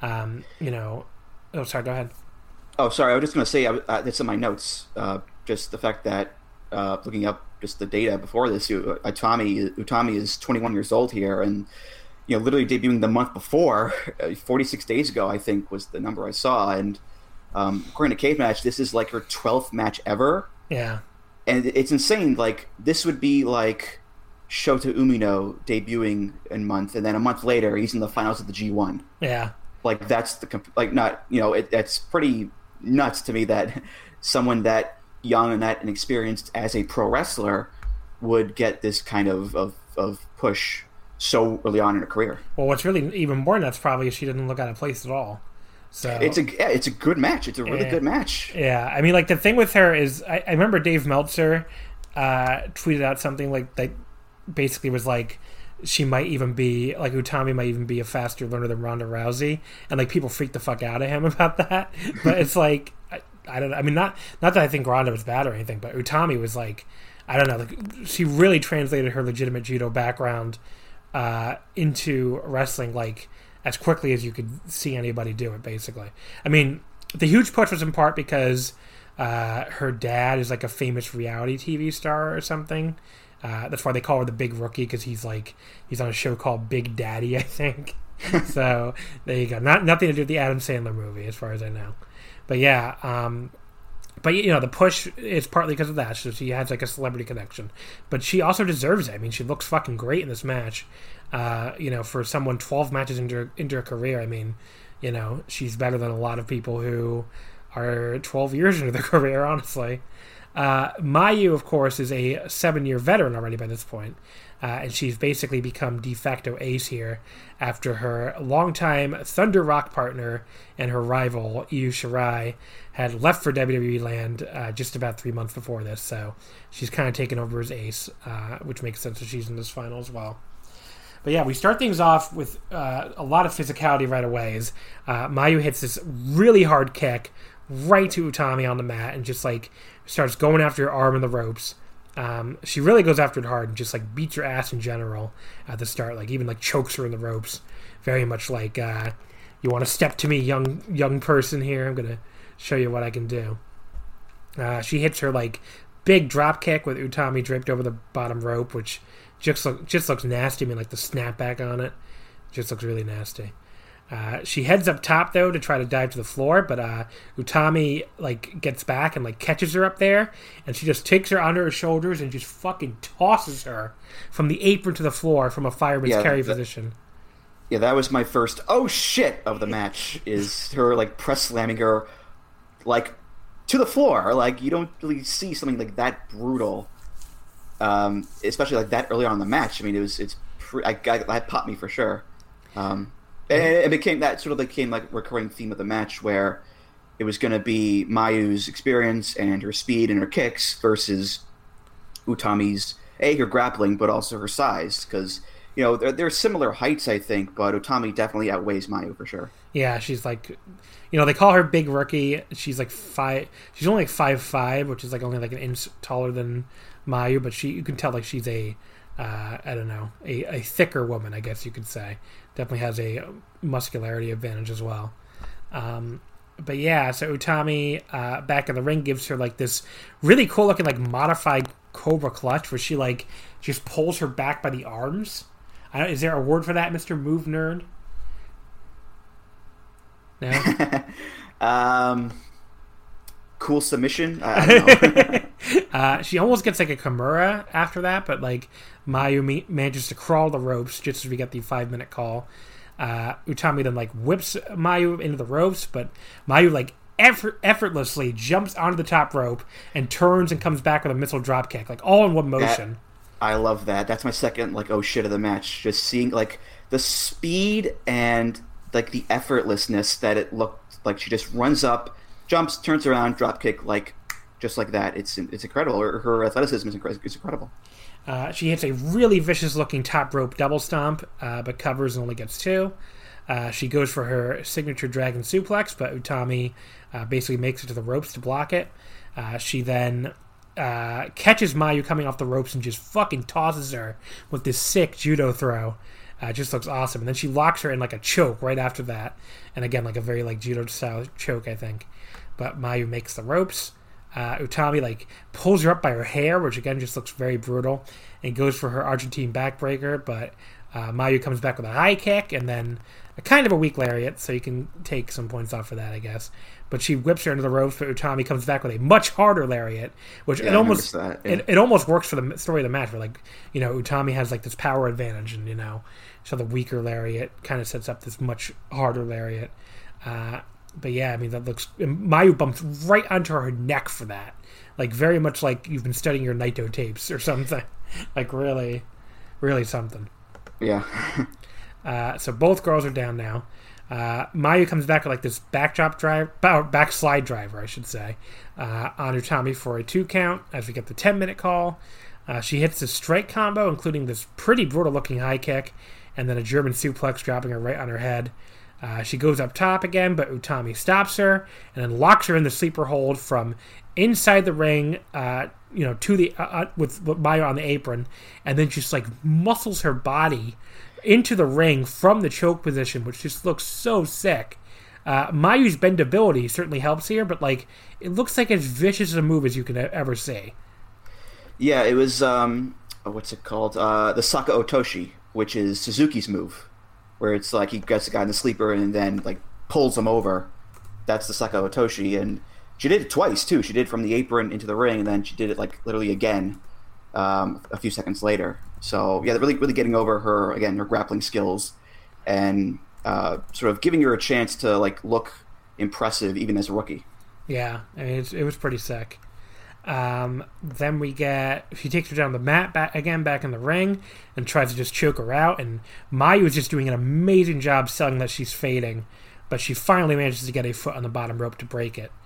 Sorry, go ahead. Oh, sorry. I was just going to say that's in my notes. Just the fact that looking up just the data before this, Utami is 21 years old here, and literally debuting the month before, 46 days ago, I think was the number I saw. And according to Cave Match, this is like her 12th match ever. Yeah. And it's insane. Like, this would be like Shota Umino debuting in a month, and then a month later, he's in the finals of the G1. Yeah. Like, that's that's pretty nuts to me that someone that young and that inexperienced as a pro wrestler would get this kind of push so early on in her career. Well, what's really even more nuts probably is she didn't look out of place at all. So it's a good match. It's a really good match. Yeah, I mean, like, the thing with her is, I remember Dave Meltzer tweeted out something like that, basically was like, she might even be like, Utami might even be a faster learner than Ronda Rousey, and like people freaked the fuck out of him about that. But it's like, I don't know. I mean, not that I think Ronda was bad or anything, but Utami was like, I don't know, like, she really translated her legitimate judo background into wrestling, like, as quickly as you could see anybody do it, basically. I mean, the huge push was in part because her dad is like a famous reality TV star or something. That's why they call her the Big Rookie, because he's on a show called Big Daddy, I think. So there you go. Nothing to do with the Adam Sandler movie, as far as I know. But yeah, the push is partly because of that. So she has like a celebrity connection, but she also deserves it. I mean, she looks fucking great in this match. For someone 12 matches into her career, I mean, she's better than a lot of people who are 12 years into their career, honestly. Mayu, of course, is a 7-year veteran already by this point, and she's basically become de facto ace here after her longtime Thunder Rock partner and her rival, Io Shirai, had left for WWE land just about 3 months before this, so she's kind of taken over as ace, which makes sense that she's in this final as well. But yeah, we start things off with a lot of physicality right away as Mayu hits this really hard kick right to Utami on the mat and just like starts going after her arm in the ropes. She really goes after it hard and just like beats her ass in general at the start, like even like chokes her in the ropes. Very much like, you want to step to me, young person here? I'm going to show you what I can do. She hits her like big drop kick with Utami draped over the bottom rope, which just looks nasty. I mean, like the snapback on it just looks really nasty. She heads up top though to try to dive to the floor, but Utami like gets back and like catches her up there, and she just takes her under her shoulders and just fucking tosses her from the apron to the floor from a fireman's carry position. Yeah, that was my first oh shit of the match, is her like press slamming her like to the floor. Like, you don't really see something like that brutal, especially like that early on in the match. I mean, that popped me for sure. And it became like recurring theme of the match, where it was going to be Mayu's experience and her speed and her kicks versus Utami's her grappling, but also her size, because they're similar heights, I think, but Utami definitely outweighs Mayu for sure. Yeah, she's like, they call her Big Rookie. She's like she's only like 5'5", which is like only like an inch taller than Mayu, but you can tell like she's a thicker woman, I guess you could say. Definitely has a muscularity advantage as well. But yeah, so Utami back in the ring gives her like this really cool looking like modified Cobra Clutch, where she like just pulls her back by the arms. Is there a word for that, Mr. Move Nerd? No? Cool submission? I don't know. She almost gets like a Kimura after that, but like Mayu manages to crawl the ropes just as we get the 5-minute call. Utami then like whips Mayu into the ropes, but Mayu like effortlessly jumps onto the top rope and turns and comes back with a missile drop kick, like all in one motion. I love that. That's my second like oh shit of the match. Just seeing like the speed and like the effortlessness that it looked like. She just runs up, jumps, turns around, drop kick, like just like that. It's incredible. Her athleticism is incredible. She hits a really vicious looking top rope double stomp, but covers and only gets 2. She goes for her signature dragon suplex, but Utami basically makes it to the ropes to block it. She then catches Mayu coming off the ropes and just fucking tosses her with this sick judo throw. Just looks awesome. And then she locks her in like a choke right after that. And again, like a very like judo style choke, I think. But Mayu makes the ropes. Utami like pulls her up by her hair, which again just looks very brutal, and goes for her Argentine backbreaker. But Mayu comes back with a high kick and then a kind of a weak lariat, so you can take some points off for that, I guess. But she whips her into the ropes, but Utami comes back with a much harder lariat, which it almost works for the story of the match, where like Utami has like this power advantage, and so the weaker lariat kind of sets up this much harder lariat. But yeah, I mean that looks. Mayu bumps right onto her neck for that, like very much like you've been studying your Naito tapes or something, like really, really something. Yeah. So both girls are down now. Mayu comes back with like this backslide driver, I should say, on Utami for a 2 count as we get the 10-minute call. She hits the strike combo, including this pretty brutal looking high kick, and then a German suplex dropping her right on her head. She goes up top again, but Utami stops her and then locks her in the sleeper hold from inside the ring, to the with Mayu on the apron, and then just like muscles her body into the ring from the choke position, which just looks so sick. Mayu's bendability certainly helps here, but like it looks like as vicious a move as you can ever see. Yeah, it was what's it called? The Saka Otoshi, which is Suzuki's move, where it's like he gets the guy in the sleeper and then like pulls him over. That's the Saka Otoshi, and she did it twice too. She did it from the apron into the ring, and then she did it like literally again a few seconds later. So yeah, really, really getting over her grappling skills, and sort of giving her a chance to like look impressive even as a rookie. Yeah, I mean, it was pretty sick. Then she takes her down the mat back in the ring and tries to just choke her out, and Mayu is just doing an amazing job selling that she's fading, but she finally manages to get a foot on the bottom rope to break it.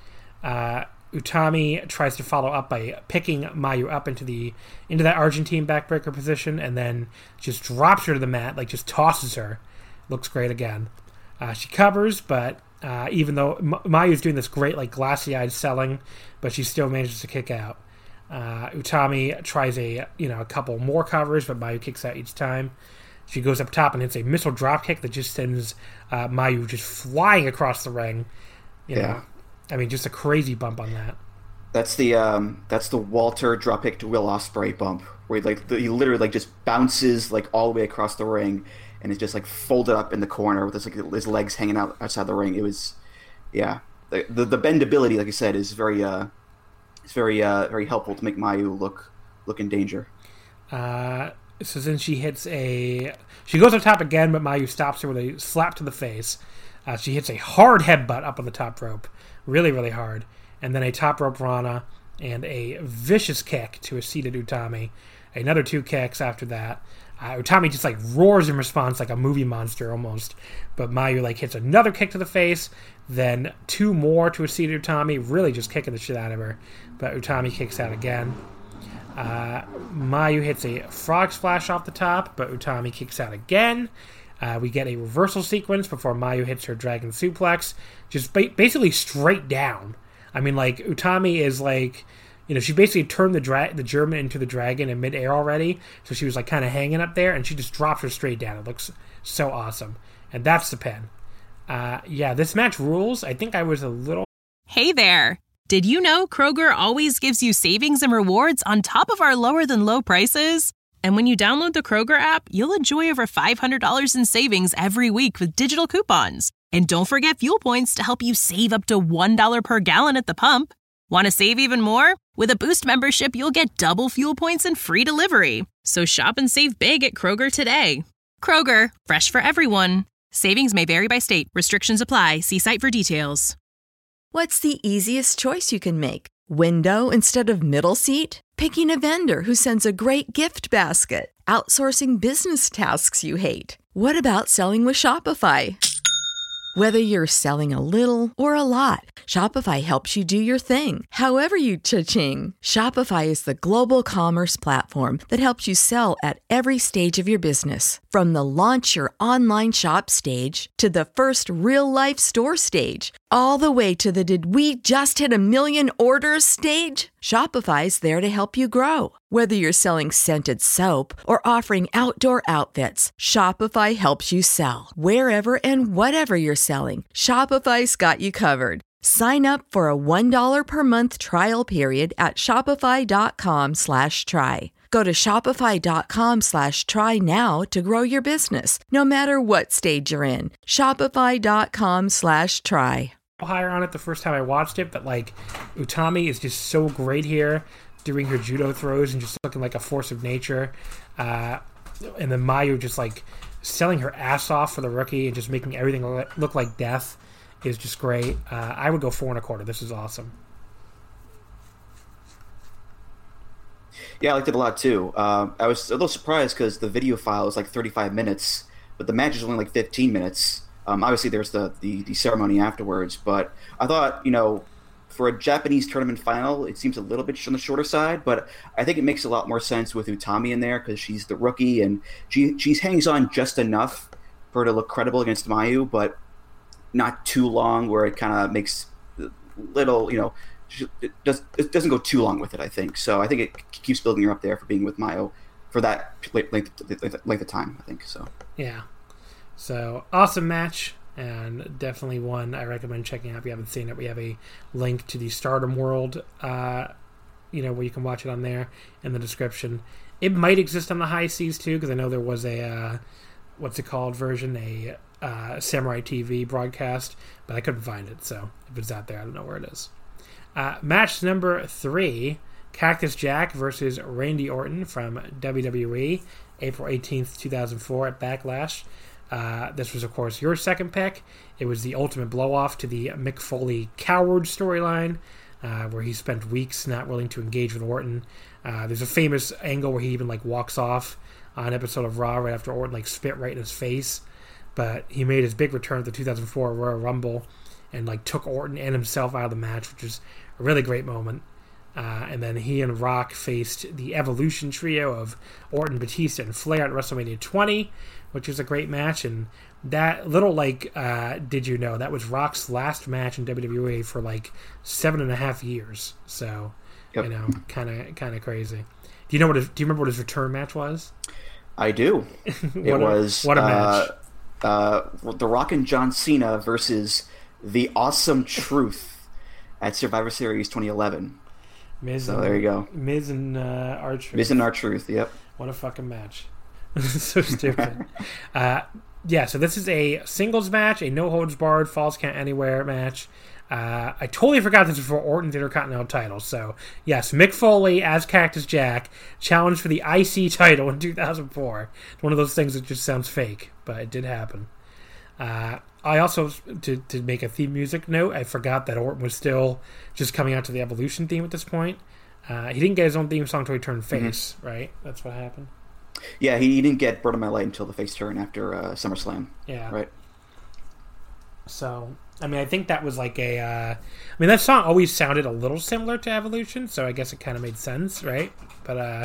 Utami tries to follow up by picking Mayu up into that Argentine backbreaker position, and then just drops her to the mat, like just tosses her. Looks great again. She covers, but even though Mayu's doing this great like glassy-eyed selling, but she still manages to kick out. Utami tries a couple more covers, but Mayu kicks out each time. She goes up top and hits a missile drop kick that just sends Mayu just flying across the ring. You know, I mean, just a crazy bump on that. That's the Walter dropkick to Will Ospreay bump, where he literally like just bounces like all the way across the ring, and is just like folded up in the corner with his legs hanging out outside the ring. It was, yeah, the bendability, like I said, is very very helpful to make Mayu look in danger. So then she goes up top again, but Mayu stops her with a slap to the face. She hits a hard headbutt up on the top rope, really, really hard. And then a top rope Rana and a vicious kick to a seated Utami. Another 2 kicks after that. Utami just like roars in response like a movie monster almost. But Mayu like hits another kick to the face, then 2 more to a seated Utami, really just kicking the shit out of her. But Utami kicks out again. Mayu hits a frog splash off the top, but Utami kicks out again. We get a reversal sequence before Mayu hits her dragon suplex, just basically straight down. I mean, like, Utami is like, she basically turned the German into the dragon in midair already, so she was like kind of hanging up there, and she just drops her straight down. It looks so awesome. And that's the pin. This match rules. I think I was a little... Hey there! Did you know Kroger always gives you savings and rewards on top of our lower-than-low prices? And when you download the Kroger app, you'll enjoy over $500 in savings every week with digital coupons. And don't forget fuel points to help you save up to $1 per gallon at the pump. Want to save even more? With a Boost membership, you'll get double fuel points and free delivery. So shop and save big at Kroger today. Kroger, fresh for everyone. Savings may vary by state. Restrictions apply. See site for details. What's the easiest choice you can make? Window instead of middle seat? Picking a vendor who sends a great gift basket? Outsourcing business tasks you hate? What about selling with Shopify? Whether you're selling a little or a lot, Shopify helps you do your thing, however you cha-ching. Shopify is the global commerce platform that helps you sell at every stage of your business. From the launch your online shop stage to the first real-life store stage, all the way to the did we just hit 1 million orders stage. Shopify's there to help you grow. Whether you're selling scented soap or offering outdoor outfits, Shopify helps you sell. Wherever and whatever you're selling, Shopify's got you covered. Sign up for a $1 per month trial period at shopify.com/try. Go to shopify.com/try now to grow your business, no matter what stage you're in. Shopify.com/try. Higher on it the first time I watched it, but like Utami is just so great here, doing her judo throws and just looking like a force of nature. And then Mayu just like selling her ass off for the rookie and just making everything look like death is just great. I would go 4 1/4. This is awesome. Yeah, I liked it a lot too. I was a little surprised because the video file is like 35 minutes, but the match is only like 15 minutes. Obviously, there's the ceremony afterwards, but I thought, for a Japanese tournament final, it seems a little bit on the shorter side, but I think it makes a lot more sense with Utami in there because she's the rookie and she hangs on just enough for her to look credible against Mayu, but not too long where it kind of makes little, it doesn't go too long with it, I think. So I think it keeps building her up there for being with Mayu for that length of time, I think. So yeah. So, awesome match, and definitely one I recommend checking out if you haven't seen it. We have a link to the Stardom World, where you can watch it on there in the description. It might exist on the high seas, too, because I know there was a, version, a Samurai TV broadcast, but I couldn't find it, so if it's out there, I don't know where it is. Match number 3, Cactus Jack versus Randy Orton from WWE, April 18th, 2004 at Backlash. This was, of course, your second pick. It was the ultimate blow-off to the Mick Foley coward storyline, where he spent weeks not willing to engage with Orton. There's a famous angle where he even walks off on an episode of Raw right after Orton spit right in his face. But he made his big return at the 2004 Royal Rumble and took Orton and himself out of the match, which is a really great moment. And then he and Rock faced the Evolution trio of Orton, Batista, and Flair at WrestleMania 20, which was a great match. And that little, did you know, that was Rock's last match in WWE for 7.5 years. So, yep. Kind of crazy. Do you remember what his return match was? I do. What a match. The Rock and John Cena versus The Awesome Truth at Survivor Series 2011. There you go. Miz and R-Truth. Miz and R-Truth, yep. What a fucking match. So stupid. So this is a singles match, a no-holds-barred, falls count anywhere match. I totally forgot this was for Orton's Intercontinental title. So, yes, Mick Foley as Cactus Jack challenged for the IC title in 2004. It's one of those things that just sounds fake, but it did happen. I also, to make a theme music note, I forgot that Orton was still just coming out to the Evolution theme at this point. He didn't get his own theme song until he turned face, right? That's what happened. Yeah, he didn't get Bird of My Light until the face turn after SummerSlam. Yeah. Right. So, I mean, I think that was like that song always sounded a little similar to Evolution, so I guess it kind of made sense, right? But,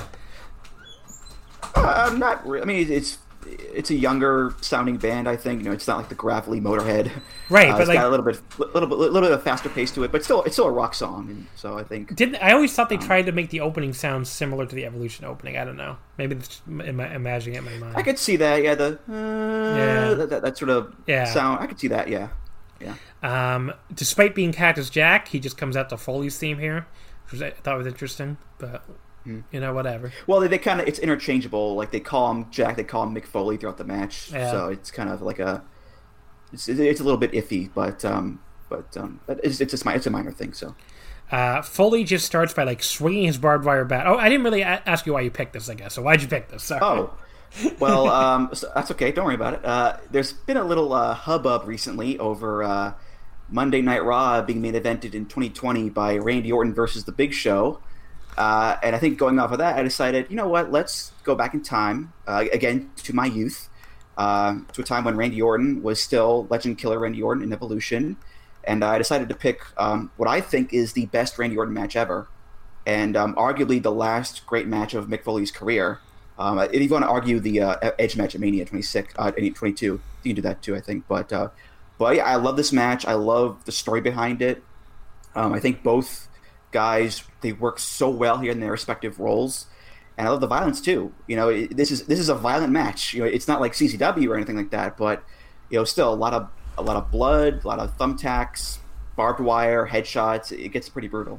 not really. I mean, it's a younger sounding band, I think. It's not like the gravelly Motorhead. Right, but it's got a little bit of faster pace to it, but it's still a rock song. And so I think. I always thought they tried to make the opening sound similar to the Evolution opening. I don't know. Maybe it's imagining it in my mind. I could see that. Yeah, that sort of sound. I could see that. Yeah. Despite being Cactus Jack, he just comes out to Foley's theme here, which I thought was interesting, but. Whatever. Well, they kind of, it's interchangeable. Like, they call him Jack, they call him Mick Foley throughout the match. Yeah. So it's kind of like it's a little bit iffy, but it's a minor thing. So Foley just starts by like swinging his barbed wire bat. Oh, I didn't really ask you why you picked this, I guess. So why'd you pick this? Sorry. Oh, well, so that's okay. Don't worry about it. There's been a little hubbub recently over Monday Night Raw being main evented in 2020 by Randy Orton versus The Big Show. And I think going off of that, I decided, you know what, let's go back in time, again, to my youth, to a time when Randy Orton was still Legend Killer Randy Orton in Evolution. And I decided to pick what I think is the best Randy Orton match ever, and arguably the last great match of Mick Foley's career. If you want to argue the Edge match at Mania 22, you can do that too, I think. But yeah, I love this match. I love the story behind it. I think both guys, they work so well here in their respective roles, and I love the violence too. This is a violent match. It's not like CCW or anything like that, but still a lot of blood, a lot of thumbtacks, barbed wire, headshots. It gets pretty brutal.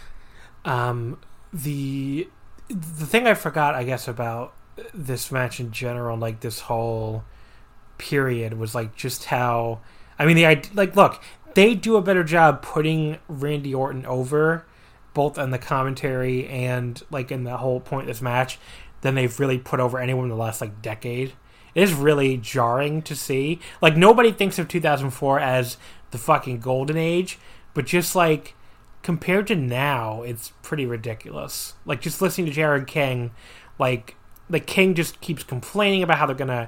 The thing I forgot, I guess, about this match in general, like this whole period, was like just how, I mean, look, they do a better job putting Randy Orton over, both on the commentary and like in the whole point of this match, than they've really put over anyone in the last like decade. It is really jarring to see. Like, nobody thinks of 2004 as the fucking golden age, but just like compared to now, it's pretty ridiculous. Like, just listening to Jared King, like King just keeps complaining about how they're gonna,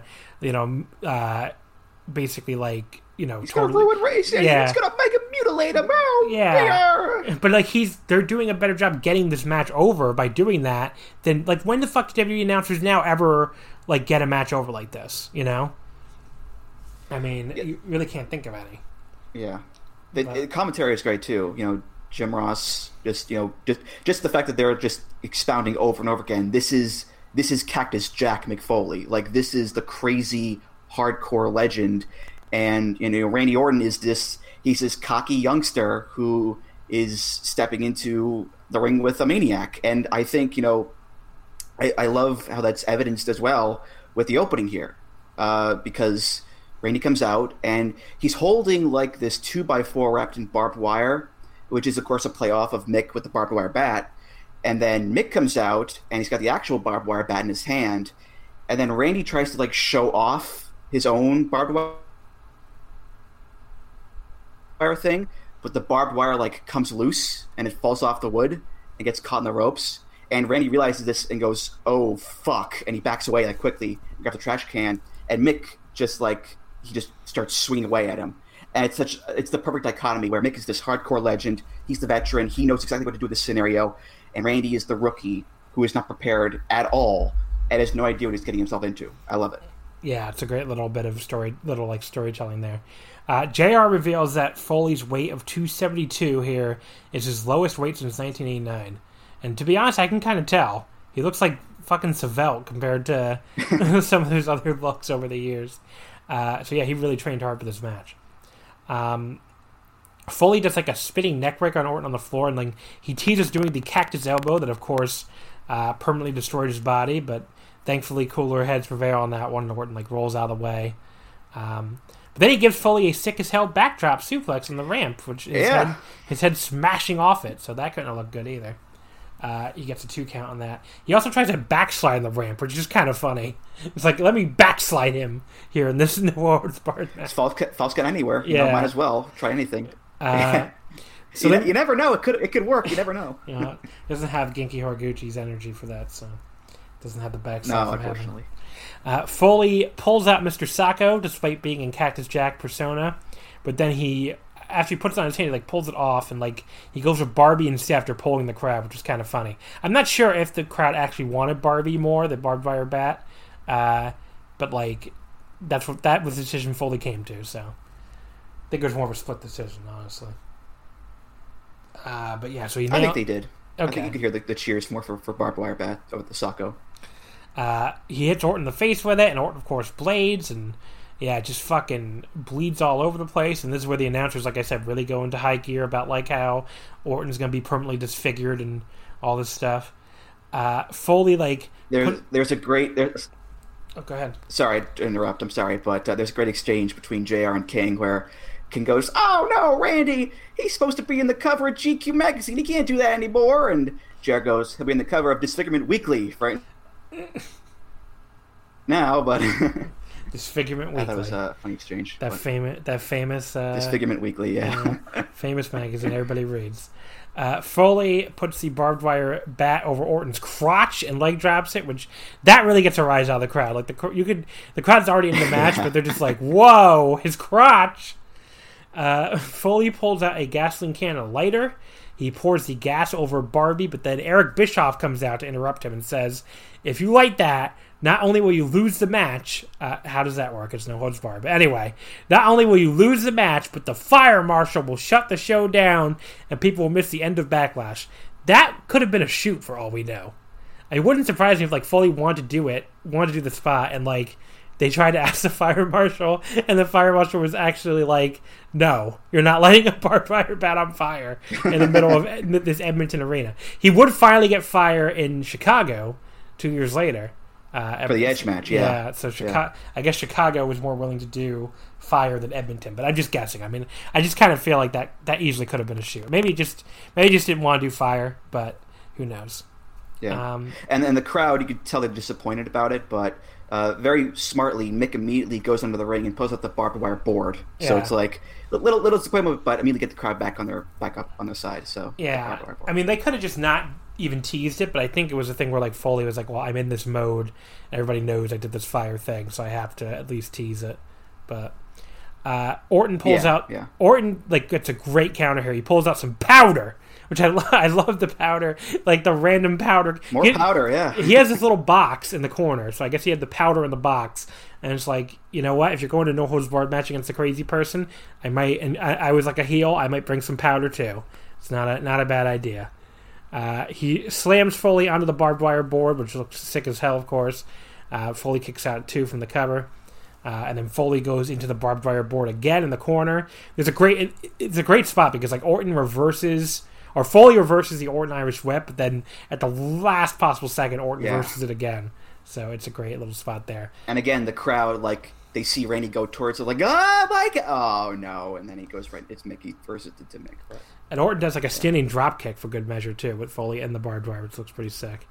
basically like, he's gonna ruin racing. Yeah. It's gonna make him mutilate him. Oh, yeah. But like they're doing a better job getting this match over by doing that than like when the fuck do WWE announcers now ever like get a match over like this? I mean, you really can't think of any. Yeah, the commentary is great too. Jim Ross just the fact that they're just expounding over and over again. This is Cactus Jack Mick Foley. Like, this is the crazy hardcore legend. And, Randy Orton he's this cocky youngster who is stepping into the ring with a maniac. And I think, I love how that's evidenced as well with the opening here. Because Randy comes out and he's holding like this 2x4 wrapped in barbed wire, which is, of course, a play off of Mick with the barbed wire bat. And then Mick comes out and he's got the actual barbed wire bat in his hand. And then Randy tries to like show off his own barbed wire thing, but the barbed wire like comes loose and it falls off the wood and gets caught in the ropes. And Randy realizes this and goes, "Oh fuck!" and he backs away like quickly and grabs the trash can. And Mick just starts swinging away at him. And it's the perfect dichotomy where Mick is this hardcore legend. He's the veteran. He knows exactly what to do in this scenario, and Randy is the rookie who is not prepared at all and has no idea what he's getting himself into. I love it. Yeah, it's a great little bit of storytelling there. JR reveals that Foley's weight of 272 here is his lowest weight since 1989. And to be honest, I can kind of tell. He looks like fucking Svelte compared to some of his other looks over the years. So yeah, he really trained hard for this match. Foley does like a spinning neckbreaker on Orton on the floor, and like he teases doing the cactus elbow that, of course, permanently destroyed his body. But thankfully, cooler heads prevail on that one. And Orton like rolls out of the way. But then he gives Foley a sick as hell backdrop suplex on the ramp, which his head smashing off it. So that couldn't look good either. He gets a 2 count on that. He also tries to backslide on the ramp, which is just kind of funny. It's like, let me backslide him here in this New Orleans bar match. False count anywhere. You know, might as well try anything. So you never know. It could work. You never know. You know, it doesn't have Genki Horiguchi's energy for that, so it doesn't have the backslide. No, unfortunately. Foley pulls out Mr. Sacco despite being in Cactus Jack persona, but then after he puts it on his hand, he like pulls it off, and like he goes with Barbie instead after pulling the crowd, which is kind of funny. I'm not sure if the crowd actually wanted Barbie more, the barbed wire bat, but like that was the decision Foley came to. So I think it was more of a split decision, honestly. But yeah, so I think they did. Okay. I think you could hear the cheers more for barbed wire bat over the Sacco. He hits Orton in the face with it, and Orton, of course, blades, and yeah, just fucking bleeds all over the place. And this is where the announcers, like I said, really go into high gear about like how Orton's going to be permanently disfigured and all this stuff. Foley, like... There's a great... Oh, go ahead. Sorry to interrupt, I'm sorry, but there's a great exchange between JR and King where King goes, "Oh no, Randy, he's supposed to be in the cover of GQ magazine. He can't do that anymore." And JR goes, "He'll be in the cover of Disfigurement Weekly right now," but... Disfigurement Weekly. I thought it was a funny exchange. That famous Disfigurement Weekly, yeah. Famous magazine everybody reads. Foley puts the barbed wire bat over Orton's crotch and leg drops it, which that really gets a rise out of the crowd. Like the crowd's already in the match, but they're just like, "Whoa, his crotch!" Foley pulls out a gasoline can and a lighter. He pours the gas over Barbie, but then Eric Bischoff comes out to interrupt him and says, "If you light that, not only will you lose the match," how does that work? It's no holds barred. But anyway, not only will you lose the match, but the fire marshal will shut the show down and people will miss the end of Backlash. That could have been a shoot for all we know. It wouldn't surprise me if like Foley wanted to do the spot, and like they tried to ask the fire marshal, and the fire marshal was actually like, "No, you're not lighting a barbed wire bat on fire in the middle of this Edmonton arena." He would finally get fire in Chicago 2 years later. For the Edge match, yeah. Yeah, so I guess Chicago was more willing to do fire than Edmonton, but I'm just guessing. I mean, I just kind of feel like that easily could have been a shoot. Maybe just didn't want to do fire, but who knows? Yeah. And the crowd, you could tell they're disappointed about it, but very smartly, Mick immediately goes under the ring and pulls out the barbed wire board. So it's like little disappointment, but immediately get the crowd back up on their side. So yeah, I mean, they could have just not even teased it, but I think it was a thing where like Foley was like, "Well, I'm in this mode, and everybody knows I did this fire thing, so I have to at least tease it." But Orton pulls out. Yeah. Orton like gets a great counter here. He pulls out some powder, which I love the powder, like the random powder. Powder, yeah. He has this little box in the corner, so I guess he had the powder in the box, and it's like, you know what? If you're going to no holds barred match against a crazy person, I might. And I was like a heel. I might bring some powder too. It's not a bad idea. He slams Foley onto the barbed wire board, which looks sick as hell, of course. Foley kicks out 2 from the cover. And then Foley goes into the barbed wire board again in the corner. It's a great spot because like Foley reverses the Orton Irish Whip, but then at the last possible second, Orton reverses it again. So it's a great little spot there. And again, the crowd, like, they see Randy go towards it, like, "Oh my God, oh no!" And then he goes right. It's Mickey versus to Mick. But, and Orton does like a standing drop kick for good measure too, with Foley and the barbed wire, which looks pretty sick.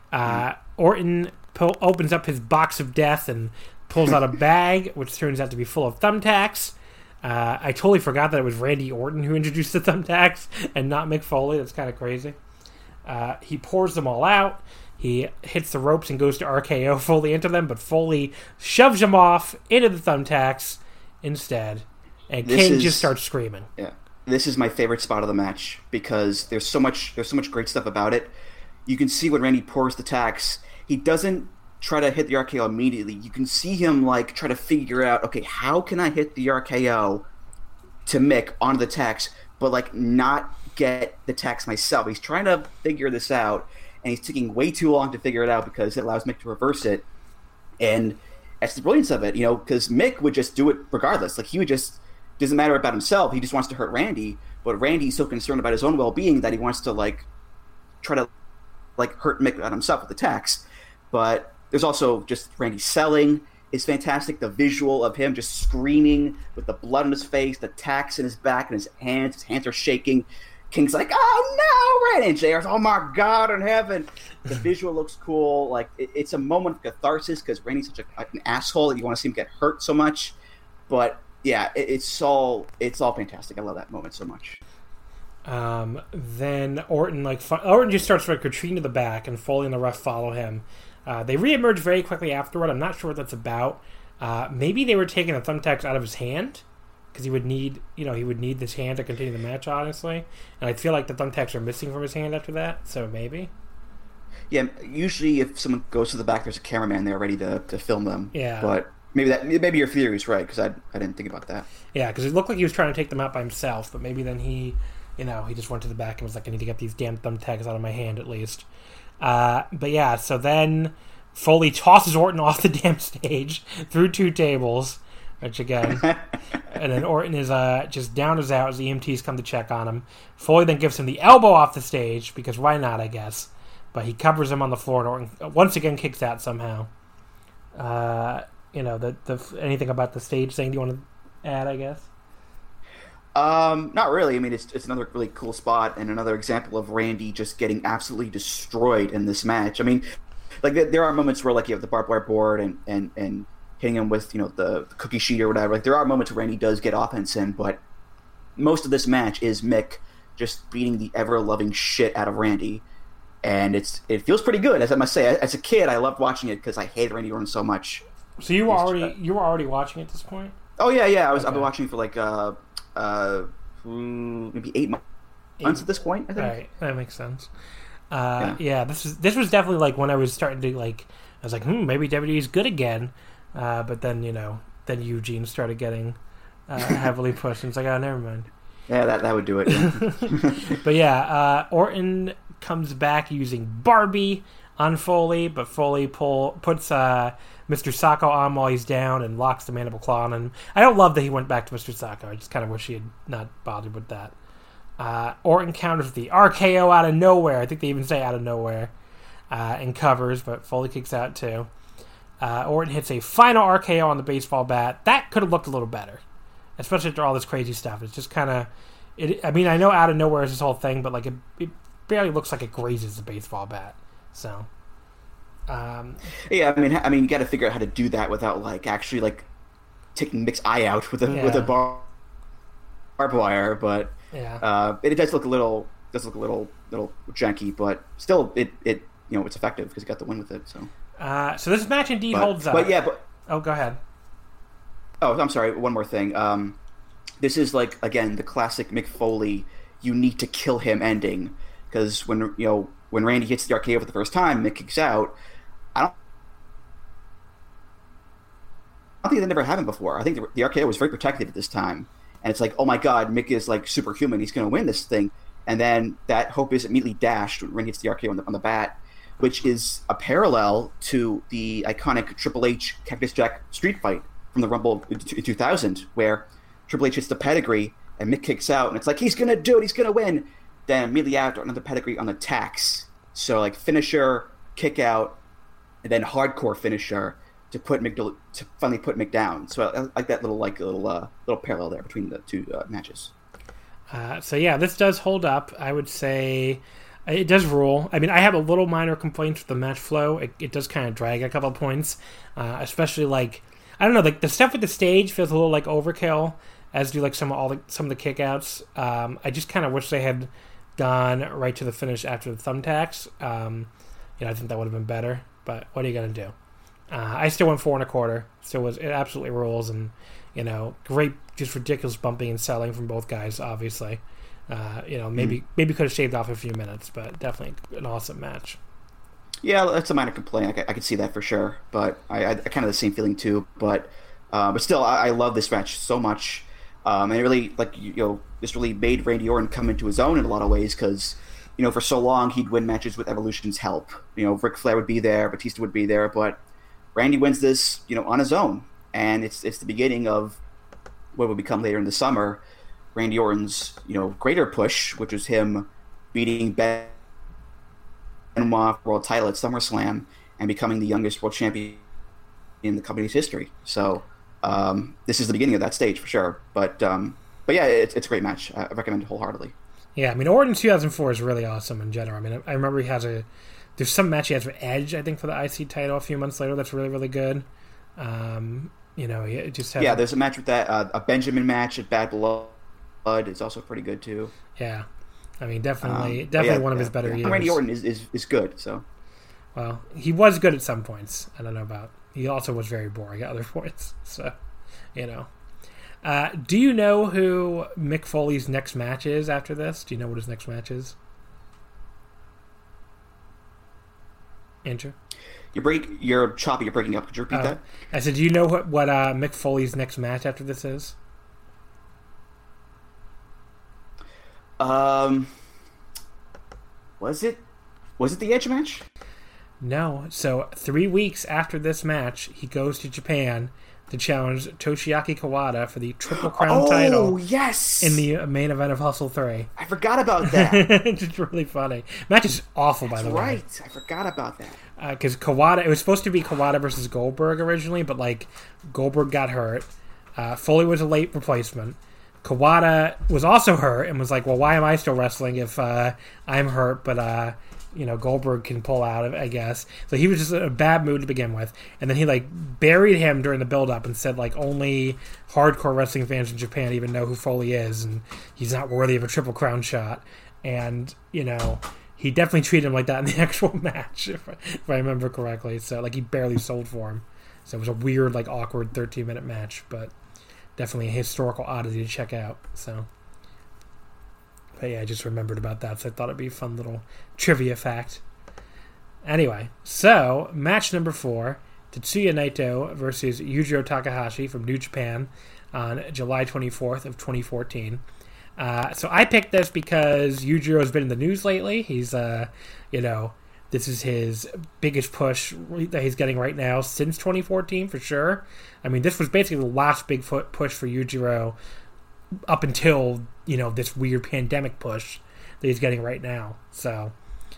Orton opens up his box of death and pulls out a bag, which turns out to be full of thumbtacks. I totally forgot that it was Randy Orton who introduced the thumbtacks and not Mick Foley. That's kind of crazy. He pours them all out. He hits the ropes and goes to RKO Foley into them, but Foley shoves him off into the thumbtacks instead, and King just starts screaming. Yeah, this is my favorite spot of the match because there's so much great stuff about it. You can see when Randy pours the tacks, he doesn't try to hit the RKO immediately. You can see him like try to figure out, okay, how can I hit the RKO to Mick onto the tacks, but like not get the tacks myself. He's trying to figure this out. And he's taking way too long to figure it out because it allows Mick to reverse it. And that's the brilliance of it, because Mick would just do it regardless. Like, he would just doesn't matter about himself. He just wants to hurt Randy, but Randy's so concerned about his own well-being that he wants to like try to like hurt Mick on himself with the tacks. But there's also just Randy selling is fantastic. The visual of him just screaming with the blood on his face, the tacks in his back and his hands are shaking. King's like, oh no, Randy! And JR's, oh my God in heaven. The visual looks cool. Like it's a moment of catharsis because Randy's such an asshole that you want to see him get hurt so much. But yeah, it's all fantastic. I love that moment so much. Then Orton just starts like retreating to the back, and Foley and the ref follow him. They reemerge very quickly afterward. I'm not sure what that's about. Maybe they were taking the thumbtacks out of his hand because he would need this hand to continue the match, honestly. And I feel like the thumbtacks are missing from his hand after that. So maybe. Yeah, usually if someone goes to the back, there's a cameraman there ready to film them. Yeah, but maybe your theory is right because I didn't think about that. Yeah, because it looked like he was trying to take them out by himself, but maybe then he just went to the back and was like, I need to get these damn thumbtacks out of my hand at least. But yeah, so then Foley tosses Orton off the damn stage through 2 tables, which again, and then Orton is just down as out as the EMTs come to check on him. Foley then gives him the elbow off the stage because why not, I guess. But he covers him on the floor, and Orton once again kicks out somehow. Anything about the stage thing you want to add, I guess? Not really. I mean, it's another really cool spot and another example of Randy just getting absolutely destroyed in this match. I mean, like there are moments where like you have the barbed wire board and hitting him with the cookie sheet or whatever. Like there are moments where Randy does get offense in, but most of this match is Mick just beating the ever loving shit out of Randy, and it feels pretty good. As I must say, as a kid, I loved watching it because I hated Randy Orton so much. So you were already watching at this point? Oh yeah. I've been watching for like maybe 8 months at this point, I think. Right, that makes sense. Yeah, this was definitely like when I was starting to like, I was like, maybe WWE's good again. But then then Eugene started getting heavily pushed, and it's like, oh, never mind. Yeah, that would do it. Yeah. But yeah, Orton comes back using Barbie on Foley, but Foley puts Mr. Sacco on while he's down and locks the mandible claw on him. I don't love that he went back to Mr. Sacco. I just kind of wish he had not bothered with that. Orton counters the RKO out of nowhere. I think they even say out of nowhere. And covers, but Foley kicks out too. Orton hits a final RKO on the baseball bat. That could have looked a little better, especially after all this crazy stuff. It's just kind of... I mean, I know out of nowhere is this whole thing, but like it barely looks like it grazes the baseball bat. So... yeah, I mean, you got to figure out how to do that without like actually like taking Mick's eye out with a barbed wire. But it does look a little janky, but still, it it's effective because he got the win with it. So this match indeed holds up. Oh, go ahead. Oh, I'm sorry. One more thing. This is like again the classic Mick Foley. You need to kill him ending because when Randy hits the RKO for the first time, Mick kicks out. I don't think that never happened before. I think the RKO was very protected at this time. And it's like, oh my God, Mick is like superhuman. He's going to win this thing. And then that hope is immediately dashed when he hits the RKO on the bat, which is a parallel to the iconic Triple H Cactus Jack street fight from the Rumble in 2000, where Triple H hits the pedigree and Mick kicks out. And it's like, he's going to do it. He's going to win. Then immediately after, another pedigree on the tacks. So like finisher, kick out, and then hardcore finisher to finally put Mick down. So I like that little parallel there between the two matches. So yeah, this does hold up. I would say it does rule. I mean, I have a little minor complaints with the match flow. It does kind of drag a couple of points, especially like I don't know, like the stuff with the stage feels a little like overkill, as do like some of the kickouts. I just kind of wish they had gone right to the finish after the thumbtacks. I think that would have been better. But what are you going to do? I still went 4 1/4. It absolutely rules, and great, just ridiculous bumping and selling from both guys. Obviously, maybe could have shaved off a few minutes, but definitely an awesome match. Yeah, that's a minor complaint. I could see that for sure, but I kind of the same feeling too. But still, I love this match so much, and it really this really made Randy Orton come into his own in a lot of ways because. For so long he'd win matches with Evolution's help. Ric Flair would be there, Batista would be there, but Randy wins this, on his own, and it's the beginning of, what would become later in the summer, Randy Orton's greater push, which was him beating Benoit for world title at SummerSlam and becoming the youngest world champion in the company's history. So this is the beginning of that stage for sure. But yeah, it's a great match. I recommend it wholeheartedly. Yeah, I mean, Orton 2004 is really awesome in general. I mean, I remember there's some match he has with Edge, I think, for the IC title a few months later. That's really, really good. It just has... Yeah, there's a match with that. A Benjamin match at Bad Blood is also pretty good, too. Yeah. I mean, definitely one of his better years. Randy Orton is good, so... Well, he was good at some points. I don't know about... He also was very boring at other points, so, do you know who Mick Foley's next match is after this? Do you know what his next match is? Andrew? You're choppy. You're breaking up. Could you repeat that? I said, do you know what Mick Foley's next match after this is? Was it the Edge match? No. So 3 weeks after this match, he goes to Japan to challenge Toshiaki Kawada for the Triple Crown title. Oh, yes! In the main event of Hustle 3. I forgot about that. It's really funny. Match is awful, by the way. Right. I forgot about that. Because Kawada, it was supposed to be Kawada versus Goldberg originally, but Goldberg got hurt. Foley was a late replacement. Kawada was also hurt and was like, well, why am I still wrestling if I'm hurt, but Goldberg can pull out, I guess. So he was just in a bad mood to begin with. And then he buried him during the build-up and said only hardcore wrestling fans in Japan even know who Foley is, and he's not worthy of a Triple Crown shot. And, he definitely treated him like that in the actual match, if I remember correctly. So, he barely sold for him. So it was a weird, awkward 13-minute match, but definitely a historical oddity to check out. So, but yeah, I just remembered about that, so I thought it'd be a fun little trivia fact. Anyway, so match number 4, Tetsuya Naito versus Yujiro Takahashi from New Japan on July 24th of 2014. So I picked this because Yujiro has been in the news lately. He's, this is his biggest push that he's getting right now since 2014 for sure. I mean, this was basically the last big push for Yujiro up until, this weird pandemic push that he's getting right now. So,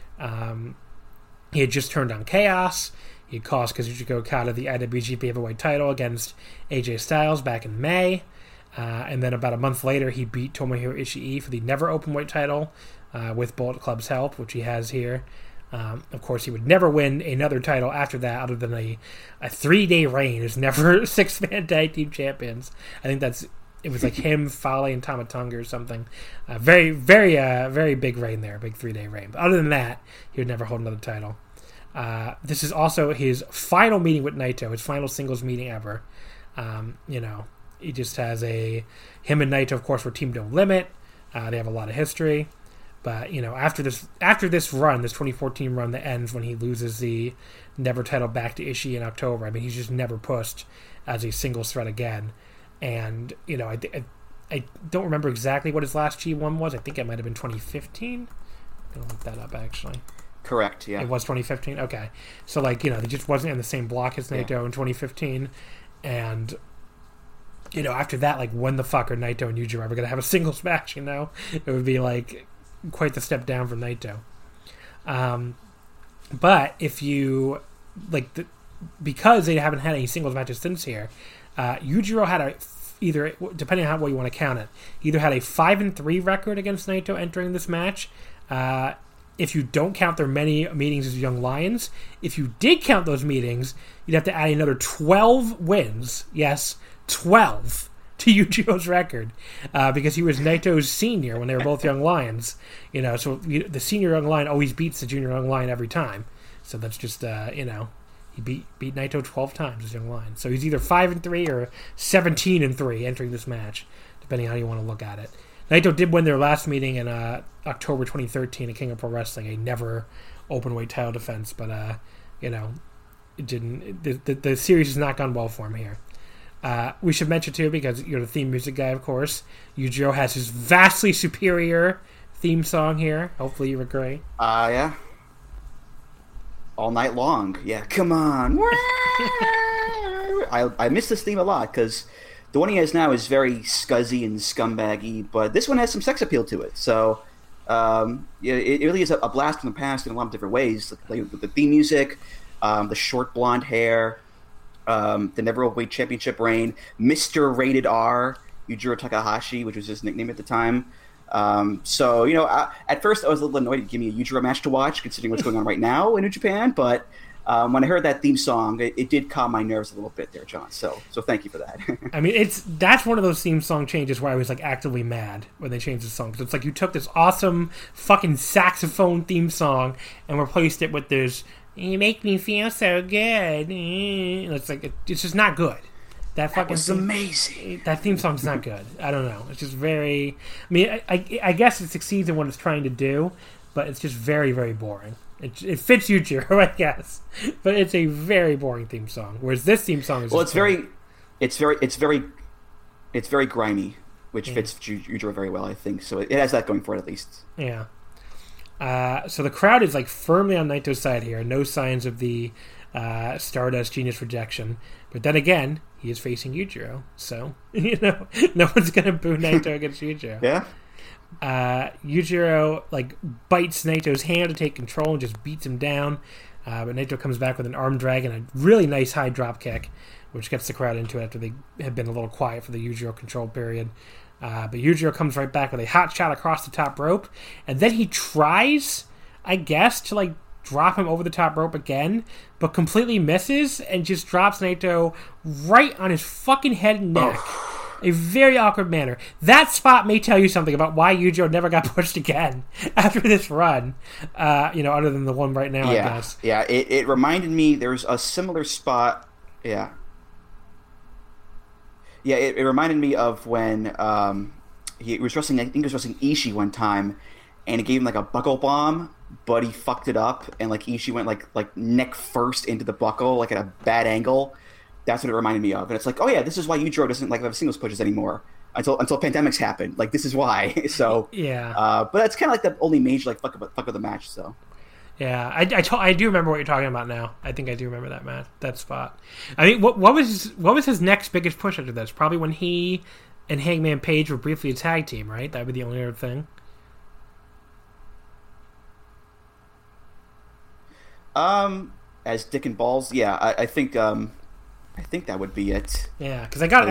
he had just turned on Chaos. He had cost Kazuchika Okada the IWGP Heavyweight title against AJ Styles back in May. And then about a month later, he beat Tomohiro Ishii for the Never Openweight title with Bullet Club's help, which he has here. Of course, he would never win another title after that other than a 3-day reign as never 6-man tag team champions. I think it was him, Fale, and Tama Tonga or something. Very, very, very big reign there, big 3-day reign. But other than that, he would never hold another title. This is also his final meeting with Naito, his final singles meeting ever. He just has him and Naito, of course, were Team No Limit. They have a lot of history. But, after this run, this 2014 run that ends when he loses the Never title back to Ishii in October, I mean, he's just never pushed as a singles threat again. And, I don't remember exactly what his last G1 was. I think it might have been 2015. I'm going to look that up, actually. Correct, yeah. It was 2015? Okay. So, he just wasn't in the same block as Naito in 2015. And, after that, when the fuck are Naito and Yujiro ever going to have a singles match, It would be, quite the step down from Naito. But if you, because they haven't had any singles matches since here, Yujiro had either, depending on how well you want to count it, either had a 5-3 record against Naito entering this match. If you don't count their many meetings as Young Lions, if you did count those meetings, you'd have to add another 12 wins. Yes, 12 to Yujiro's record, because he was Naito's senior when they were both Young Lions. So the senior Young Lion always beats the junior Young Lion every time. So that's just, he beat Naito 12 times as Young Lion. So he's either 5-3 or 17-3 entering this match, depending on how you want to look at it. Naito did win their last meeting in October 2013 at King of Pro Wrestling, a never openweight title defense, but it didn't. The series has not gone well for him here. We should mention too, because you're the theme music guy, of course, Yujiro has his vastly superior theme song here. Hopefully you agree. Yeah. All night long. Yeah, come on. I miss this theme a lot because The one he has now is very scuzzy and scumbaggy, but this one has some sex appeal to it. So it really is a blast from the past in a lot of different ways. The theme music, the short blonde hair, the Never Overweight Championship reign, Mr. Rated R, Yujiro Takahashi, which was his nickname at the time. So, at first I was a little annoyed to give me a Yujiro match to watch, considering what's going on right now in New Japan, but when I heard that theme song, it did calm my nerves a little bit there, John. So thank you for that. I mean, that's one of those theme song changes where I was like actively mad when they changed the song. Because it's like you took this awesome fucking saxophone theme song and replaced it with this "You make me feel so good." It's like it's just not good. That was amazing. That theme song's not good. I don't know. It's just very. I mean, I guess it succeeds in what it's trying to do, but it's just very, very boring. It fits Yujiro, I guess, but it's a very boring theme song. Whereas this theme song is it's very grimy, which fits Yujiro very well, I think. So it has that going for it at least. Yeah. So the crowd is like firmly on Naito's side here. No signs of the Stardust Genius rejection, but then again, he is facing Yujiro, so no one's gonna boo Naito against Yujiro. Yeah. Yujiro bites Naito's hand to take control and just beats him down, but Naito comes back with an arm drag and a really nice high drop kick, which gets the crowd into it after they have been a little quiet for the Yujiro control period. But Yujiro comes right back with a hot shot across the top rope, and then he tries, I guess, to drop him over the top rope again, but completely misses and just drops Naito right on his fucking head and neck. A very awkward manner. That spot may tell you something about why Yujiro never got pushed again after this run. Other than the one right now, I guess. Yeah, it reminded me, there's a similar spot. Yeah. Yeah, it reminded me of when he was wrestling, I think he was wrestling Ishii one time, and he gave him a buckle bomb, but he fucked it up, and Ishii went like neck first into the buckle, at a bad angle. That's what it reminded me of. And it's oh yeah, this is why Yujiro doesn't have singles pushes anymore until pandemics happen. This is why. So yeah. But that's kind of the only major fuck of the match. So yeah, I do remember what you're talking about now. I think I do remember that spot. I mean, what was his next biggest push after this? Probably when he and Hangman Page were briefly a tag team, right? That would be the only other thing. As Dick and Balls, yeah, I think that would be it. Yeah, because they got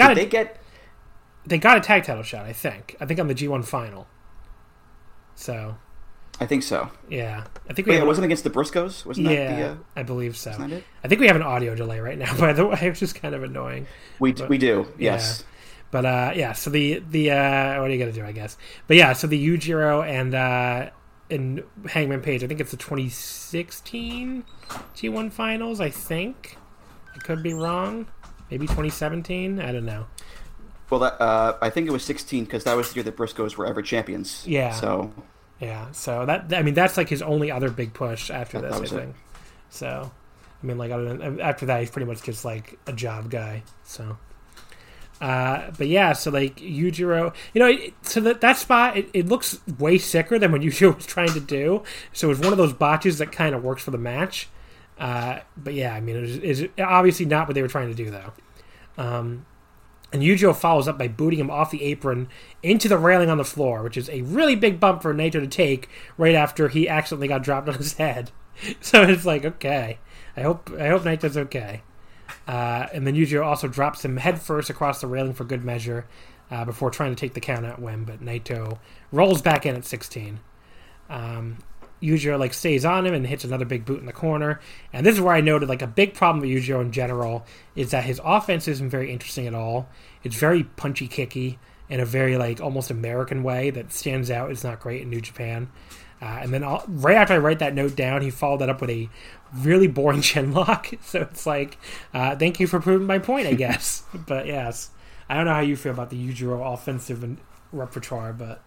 a tag title shot. I think on the G1 final. So, I think so. Yeah, I think it wasn't against the Briscoes. Wasn't that the? I believe so. Isn't that it? I think we have an audio delay right now. By the way, which is kind of annoying. We do. Yes. Yeah. But So the what are you gonna do? I guess. But yeah. So the Yujiro and Hangman Page. I think it's the 2016 G1 finals. I think. I could be wrong. Maybe 2017. I don't know. Well, I think it was 16 because that was the year the Briscoes were ever champions. Yeah. So. Yeah. So that's his only other big push after this. I think. So, after that, he's pretty much just a job guy. So. But yeah, so Yujiro, so that spot, it looks way sicker than what Yujiro was trying to do. So it's one of those botches that kind of works for the match. But yeah, it's obviously not what they were trying to do, though. And Yujiro follows up by booting him off the apron into the railing on the floor, which is a really big bump for Naito to take right after he accidentally got dropped on his head. So it's okay. I hope Naito's okay. And then Yujiro also drops him headfirst across the railing for good measure before trying to take the count out win, but Naito rolls back in at 16. Yujiro stays on him and hits another big boot in the corner. And this is where I noted a big problem with Yujiro in general is that his offense isn't very interesting at all. It's very punchy kicky in a very almost American way that stands out. It's not great in New Japan. And then right after I write that note down, he followed that up with a really boring chin lock. So it's thank you for proving my point, I guess. But yes, I don't know how you feel about the Yujiro offensive repertoire, but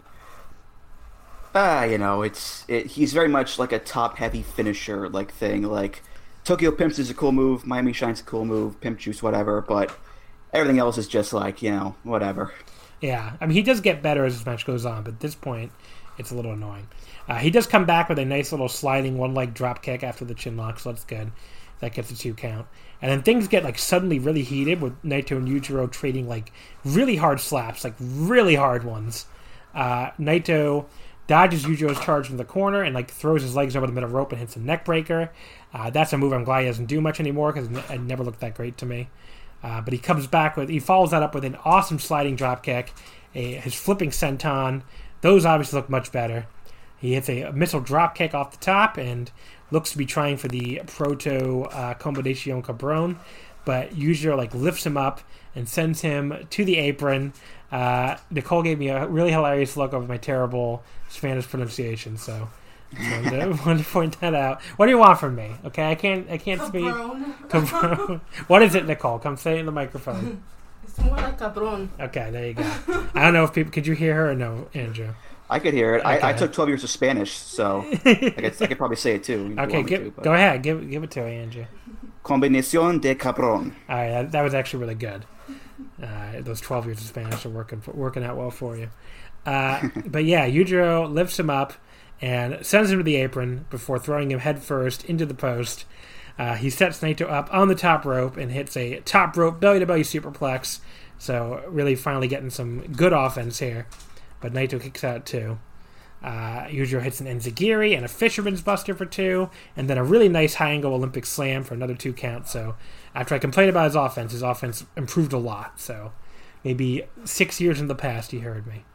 he's very much a top-heavy finisher thing. Tokyo Pimps is a cool move, Miami Shine's a cool move, Pimp Juice, whatever, but everything else is just whatever. Yeah, he does get better as this match goes on, but at this point, it's a little annoying. He does come back with a nice little sliding one-leg drop kick after the chin lock, so that's good. That gets a 2 count. And then things get like suddenly really heated with Naito and Yujiro trading like really hard slaps, like really hard ones. Naito dodges Yujiro's charge from the corner and like throws his legs over the middle rope and hits a neck breaker. That's a move I'm glad he doesn't do much anymore because it never looked that great to me. But he comes back he follows that up with an awesome sliding drop kick, his flipping senton. Those obviously look much better. He hits a missile drop kick off the top and looks to be trying for the proto combination cabron, but Yujiro like lifts him up and sends him to the apron. Nicole gave me a really hilarious look over my terrible Spanish pronunciation, so I wanted to point that out. What do you want from me? Okay, I can't speak. Cabron. What is it, Nicole? Come say it in the microphone. It's more like cabron. Okay, there you go. I don't know if people could you hear her or no, Andrew? I could hear it. Okay. I took 12 years of Spanish, so I could probably say it too. Okay, go ahead. Give it to her, Andrew. Combinación de cabron. All right, that was actually really good. Those 12 years of Spanish are working out well for you. But yeah, Yujiro lifts him up and sends him to the apron before throwing him headfirst into the post. He sets Naito up on the top rope and hits a top rope belly-to-belly superplex. So really finally getting some good offense here. But Naito kicks out 2. Yujiro hits an enzigiri and a fisherman's buster for 2, and then a really nice high-angle Olympic slam for another 2 count. So after I complained about his offense improved a lot. So maybe 6 years in the past, he heard me.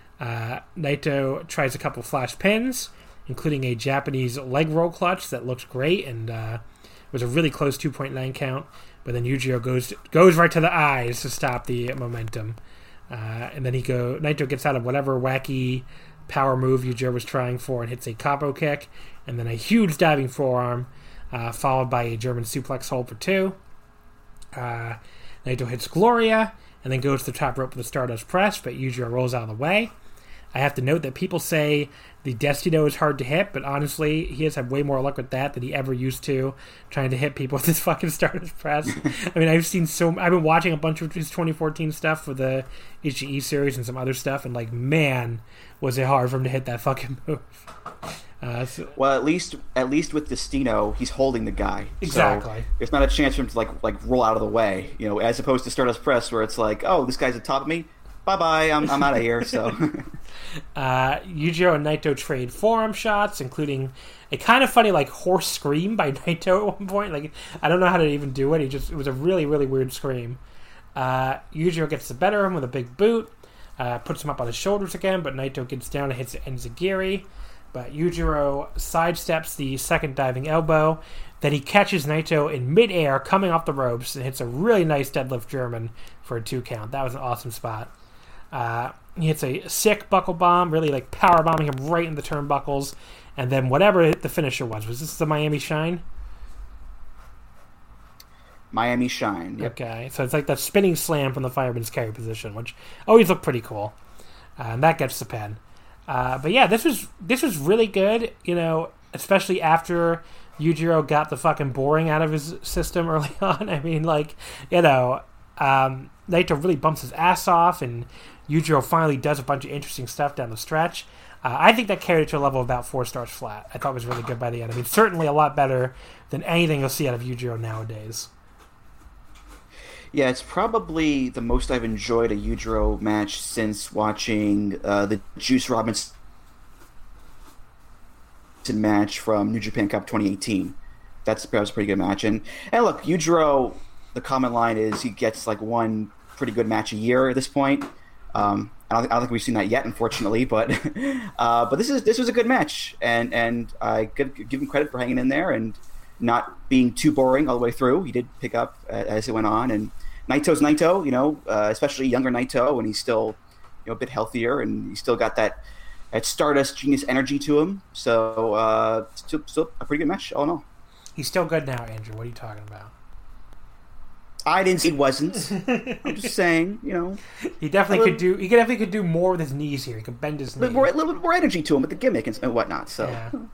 Naito tries a couple flash pins, including a Japanese leg roll clutch that looked great and was a really close 2.9 count. But then Yujiro goes right to the eyes to stop the momentum. And then Naito gets out of whatever wacky power move Yujiro was trying for and hits a capo kick, and then a huge diving forearm, followed by a German suplex hold for 2. Naito hits Gloria, and then goes to the top rope with the Stardust Press, but Yujiro rolls out of the way. I have to note that people say the Destino is hard to hit, but honestly, he has had way more luck with that than he ever used to, trying to hit people with his fucking Stardust Press. I mean, I've been watching a bunch of his 2014 stuff for the Ishii series and some other stuff, and like, man, was it hard for him to hit that fucking move. Well, at least with Destino, he's holding the guy. Exactly. So there's not a chance for him to like roll out of the way, as opposed to Stardust Press, where it's like, oh, this guy's at top of me. Bye-bye, I'm out of here, so... Yujiro and Naito trade forearm shots, including a kind of funny, like, horse scream by Naito at one point. Like, I don't know how to even do it. It was a really, really weird scream. Yujiro gets the better of him with a big boot, puts him up on his shoulders again, but Naito gets down and hits enzigiri. But Yujiro sidesteps the second diving elbow. Then he catches Naito in midair, coming off the ropes, and hits a really nice deadlift German for a 2 count. That was an awesome spot. He hits a sick buckle bomb, really like power bombing him right in the turnbuckles, and then whatever the finisher was this the Miami Shine? Miami Shine. Yep. Okay, so it's like that spinning slam from the fireman's carry position, which always looked pretty cool, and that gets the pin. But yeah, this was really good, especially after Yujiro got the fucking boring out of his system early on. I mean, like, Naito really bumps his ass off, and Yujiro finally does a bunch of interesting stuff down the stretch. I think that carried it to a level of about 4 stars flat. I thought it was really good by the end. I mean, certainly a lot better than anything you'll see out of Yujiro nowadays. Yeah, it's probably the most I've enjoyed a Yujiro match since watching the Juice Robinson match from New Japan Cup 2018. That was a pretty good match. And look, Yujiro, the common line is he gets like one pretty good match a year at this point. I don't think we've seen that yet, unfortunately. But this was a good match, and I give him credit for hanging in there and not being too boring all the way through. He did pick up as it went on, and Naito's Naito, especially younger Naito, and he's still a bit healthier, and he's still got that Stardust genius energy to him. So still a pretty good match all in all. He's still good now, Andrew. What are you talking about? I didn't say he wasn't. I'm just saying, He definitely could do. He definitely could do more with his knees here. He could bend his knee. A little bit more energy to him with the gimmick and whatnot. So,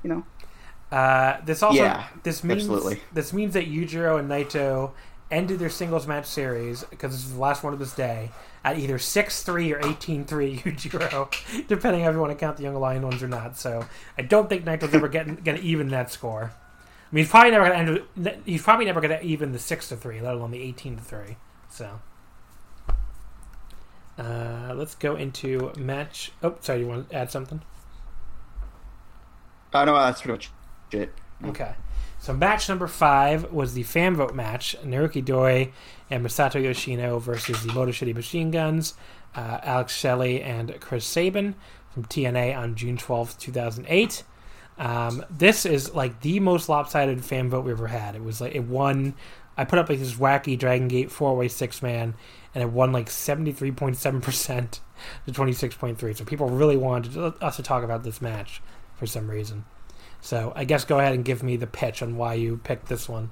This also absolutely. This means that Yujiro and Naito ended their singles match series, because this is the last one of this day, at either 6-3 or 18-3 Yujiro, depending on if you want to count the Young Lion ones or not. So I don't think Naito's ever going to even that score. mean, he's probably never going to end. He's probably never going to even the 6-3, let alone the 18-3. So, let's go into match. Oh, sorry, you want to add something? No, that's pretty much it. Okay. So match number 5 was the fan vote match. Naruki Doi and Masato Yoshino versus the Motor City Machine Guns, Alex Shelley and Chris Sabin from TNA on June 12th, 2008. This is like the most lopsided fan vote we ever had. It was like it won. I put up like this wacky Dragon Gate 4-way 6-man, and it won like 73.7% to 26.3%. So people really wanted us to talk about this match for some reason. So I guess go ahead and give me the pitch on why you picked this one.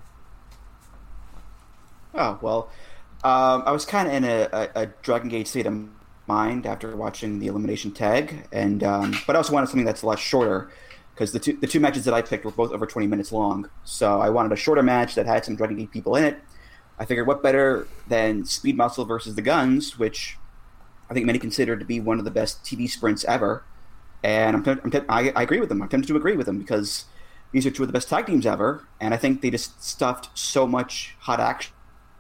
Oh, well, I was kind of in a Dragon Gate state of mind after watching the Elimination Tag, and but I also wanted something that's a lot shorter, because the two matches that I picked were both over 20 minutes long. So I wanted a shorter match that had some Dragon Gate people in it. I figured what better than Speed Muscle versus the Guns, which I think many consider to be one of the best TV sprints ever. And I agree with them. I'm tempted to agree with them because these are two of the best tag teams ever, and I think they just stuffed so much hot action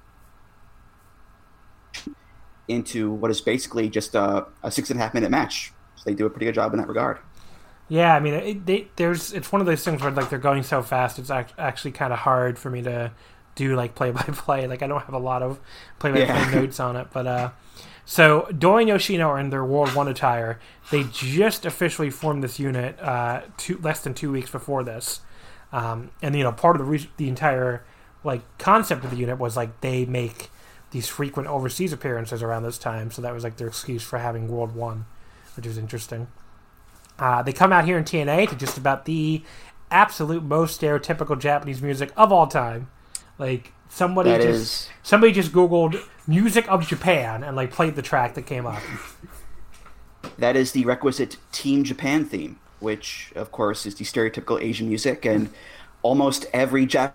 into what is basically just a 6.5 minute match. So they do a pretty good job in that regard. Yeah, I mean, it's one of those things where like they're going so fast, it's actually kind of hard for me to do like play-by-play. Like I don't have a lot of play-by-play notes on it, but so Doi and Yoshino are in their World 1 attire. They just officially formed this unit less than 2 weeks before this, and part of the entire like concept of the unit was like they make these frequent overseas appearances around this time, so that was like their excuse for having World 1, which is interesting. They come out here in TNA to just about the absolute most stereotypical Japanese music of all time. Like somebody just Googled music of Japan and like played the track that came up. That is the requisite Team Japan theme, which of course is the stereotypical Asian music, and almost every Japanese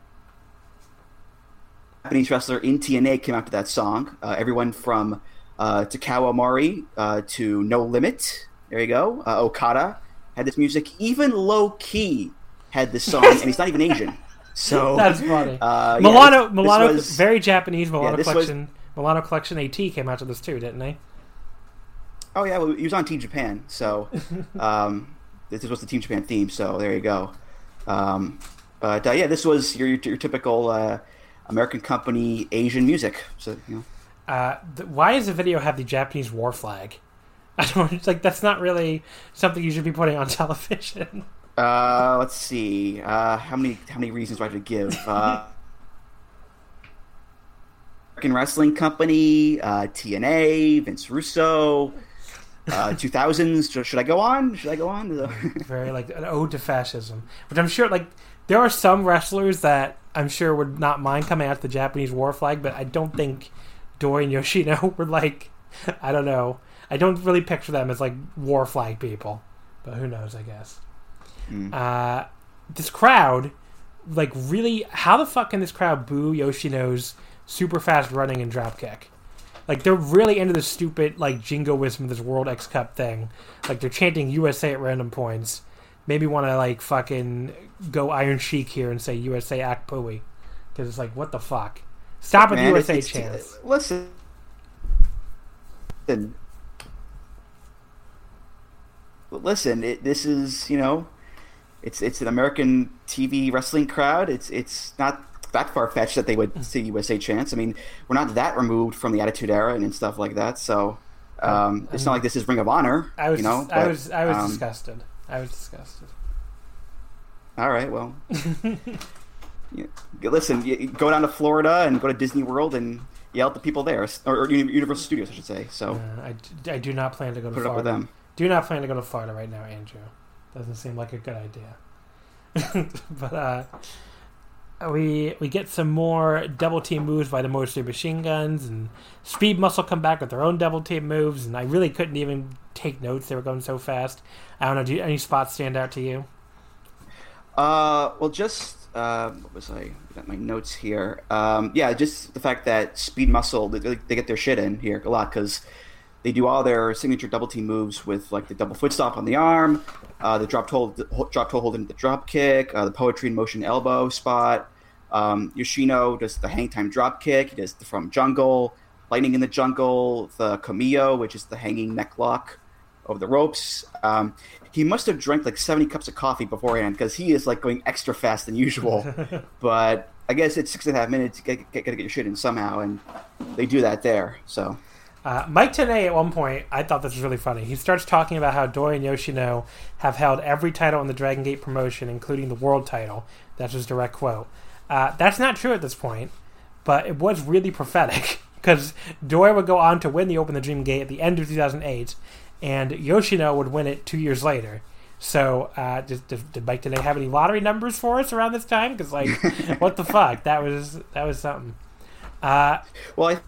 wrestler in TNA came out to that song. Everyone from Takao Omori to No Limit. There you go. Okada had this music. Even Low Key had this song, and he's not even Asian. So that's funny. Milano was very Japanese. Milano Collection AT came out to this too, didn't they? Oh yeah, well, he was on Team Japan, so this was the Team Japan theme. So there you go. But this was your typical American company Asian music. So why does the video have the Japanese war flag? I don't. It's like that's not really something you should be putting on television. Let's see. How many reasons do I have to give? American Wrestling Company, TNA, Vince Russo, 2000s. Should I go on? Very like an ode to fascism, which I'm sure like there are some wrestlers that I'm sure would not mind coming out to the Japanese war flag, but I don't think Doi and Yoshino were like, I don't know. I don't really picture them as like war flag people, but who knows, I guess. This crowd, like really, how the fuck can this crowd boo Yoshino's super fast running and dropkick? Like they're really into this stupid like jingoism of this World X Cup thing. Like they're chanting USA at random points. Maybe want to like fucking go Iron Sheik here and say USA act pooey. Because it's like, what the fuck? Stop at USA chants. Listen. This is, it's an American TV wrestling crowd. It's not that far-fetched that they would see USA chants. I mean, we're not that removed from the Attitude Era and stuff like that, so it's not like this is Ring of Honor. I was disgusted. All right, well, listen, go down to Florida and go to Disney World and yell at the people there, or Universal Studios, I should say. So I do not plan to go to Florida. Put it up with them. Do not plan to go to Florida right now, Andrew. Doesn't seem like a good idea. But we get some more double team moves by the Motor City Machine Guns, and Speed Muscle come back with their own double team moves, and I really couldn't even take notes. They were going so fast. I don't know. Do any spots stand out to you? Well, just what was I got my notes here? Just the fact that Speed Muscle they get their shit in here a lot because They do all their signature double team moves with like the double foot stomp on the arm, the drop toe hold into the drop kick, the poetry in motion elbow spot. Yoshino does the hang time drop kick. He does the from jungle, lightning in the jungle, the Kamiyo, which is the hanging neck lock over the ropes. He must have drank like 70 cups of coffee beforehand because he is like going extra fast than usual. But I guess it's 6.5 minutes. You gotta get your shit in somehow, and they do that there. So. Mike Tenay, at one point, I thought this was really funny. He starts talking about how Doi and Yoshino have held every title in the Dragon Gate promotion, including the world title. That's his direct quote. That's not true at this point, but it was really prophetic because Doi would go on to win the Open the Dream Gate at the end of 2008, and Yoshino would win it 2 years later. So, did Mike Tenay have any lottery numbers for us around this time? Because, like, what the fuck? That was something. Well,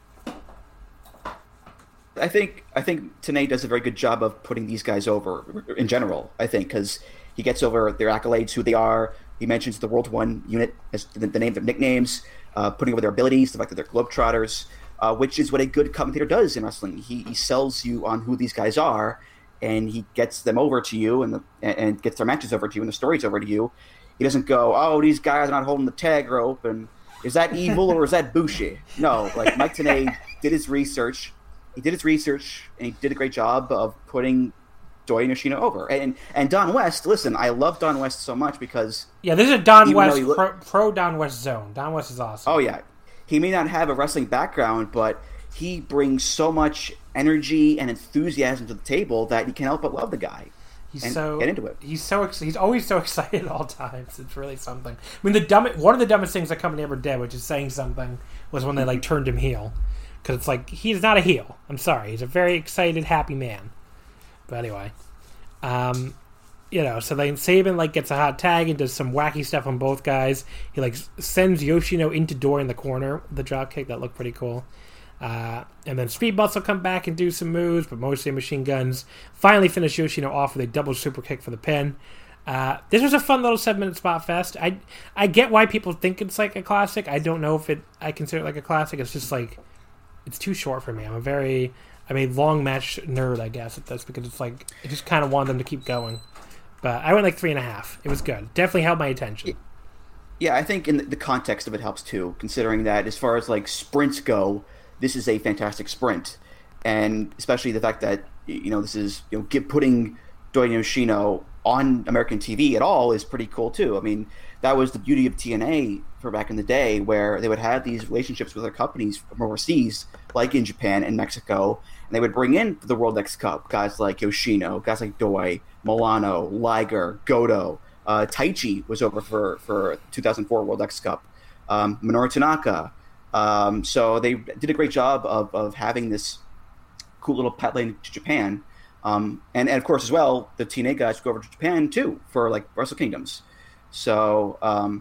I think Tenay does a very good job of putting these guys over in general. I think because he gets over their accolades, who they are. He mentions the World One unit as the name of their nicknames, putting over their abilities, the fact that they're globetrotters, which is what a good commentator does in wrestling. He sells you on who these guys are, and he gets them over to you and gets their matches over to you and the stories over to you. He doesn't go, oh, these guys are not holding the tag rope, and is that evil or is that Bushi? No, like Mike Tenay did his research. He did his research, and he did a great job of putting Doi and Yoshino over. And Don West, listen, I love Don West so much because... Yeah, this is a Don West, pro Don West zone. Don West is awesome. Oh, yeah. He may not have a wrestling background, but he brings so much energy and enthusiasm to the table that you can't help but love the guy. Get into it. He's always so excited at all times. It's really something. I mean, one of the dumbest things that company ever did, which is saying something, was when they like turned him heel. Because it's like, he's not a heel. I'm sorry. He's a very excited, happy man. But anyway. So then Sabin, like, gets a hot tag and does some wacky stuff on both guys. He, like, sends Yoshino into Doi in the corner with the drop kick. That looked pretty cool. And then Speed Muscle come back and do some moves, but mostly machine guns. Finally finish Yoshino off with a double super kick for the pin. This was a fun little 7-minute spot fest. I get why people think it's, like, a classic. I don't know if I consider it, like, a classic. It's just, like... It's too short for me. I'm a long match nerd, I guess, at this, because it's like, I just kind of want them to keep going. But I went like 3.5. It was good. Definitely held my attention. Yeah, I think in the context of it helps too, considering that as far as like sprints go, this is a fantastic sprint. And especially the fact that, this is, putting Doi and Yoshino on American TV at all is pretty cool too. I mean, that was the beauty of TNA for back in the day, where they would have these relationships with their companies from overseas, like in Japan and Mexico, and they would bring in the World X Cup guys like Yoshino, guys like Doi, Milano, Liger, Goto. Taichi was over for 2004 World X Cup. Minoru Tanaka. So they did a great job of having this cool little pet lane to Japan. And of course, as well, the TNA guys go over to Japan, too, for, like, Wrestle Kingdoms. So,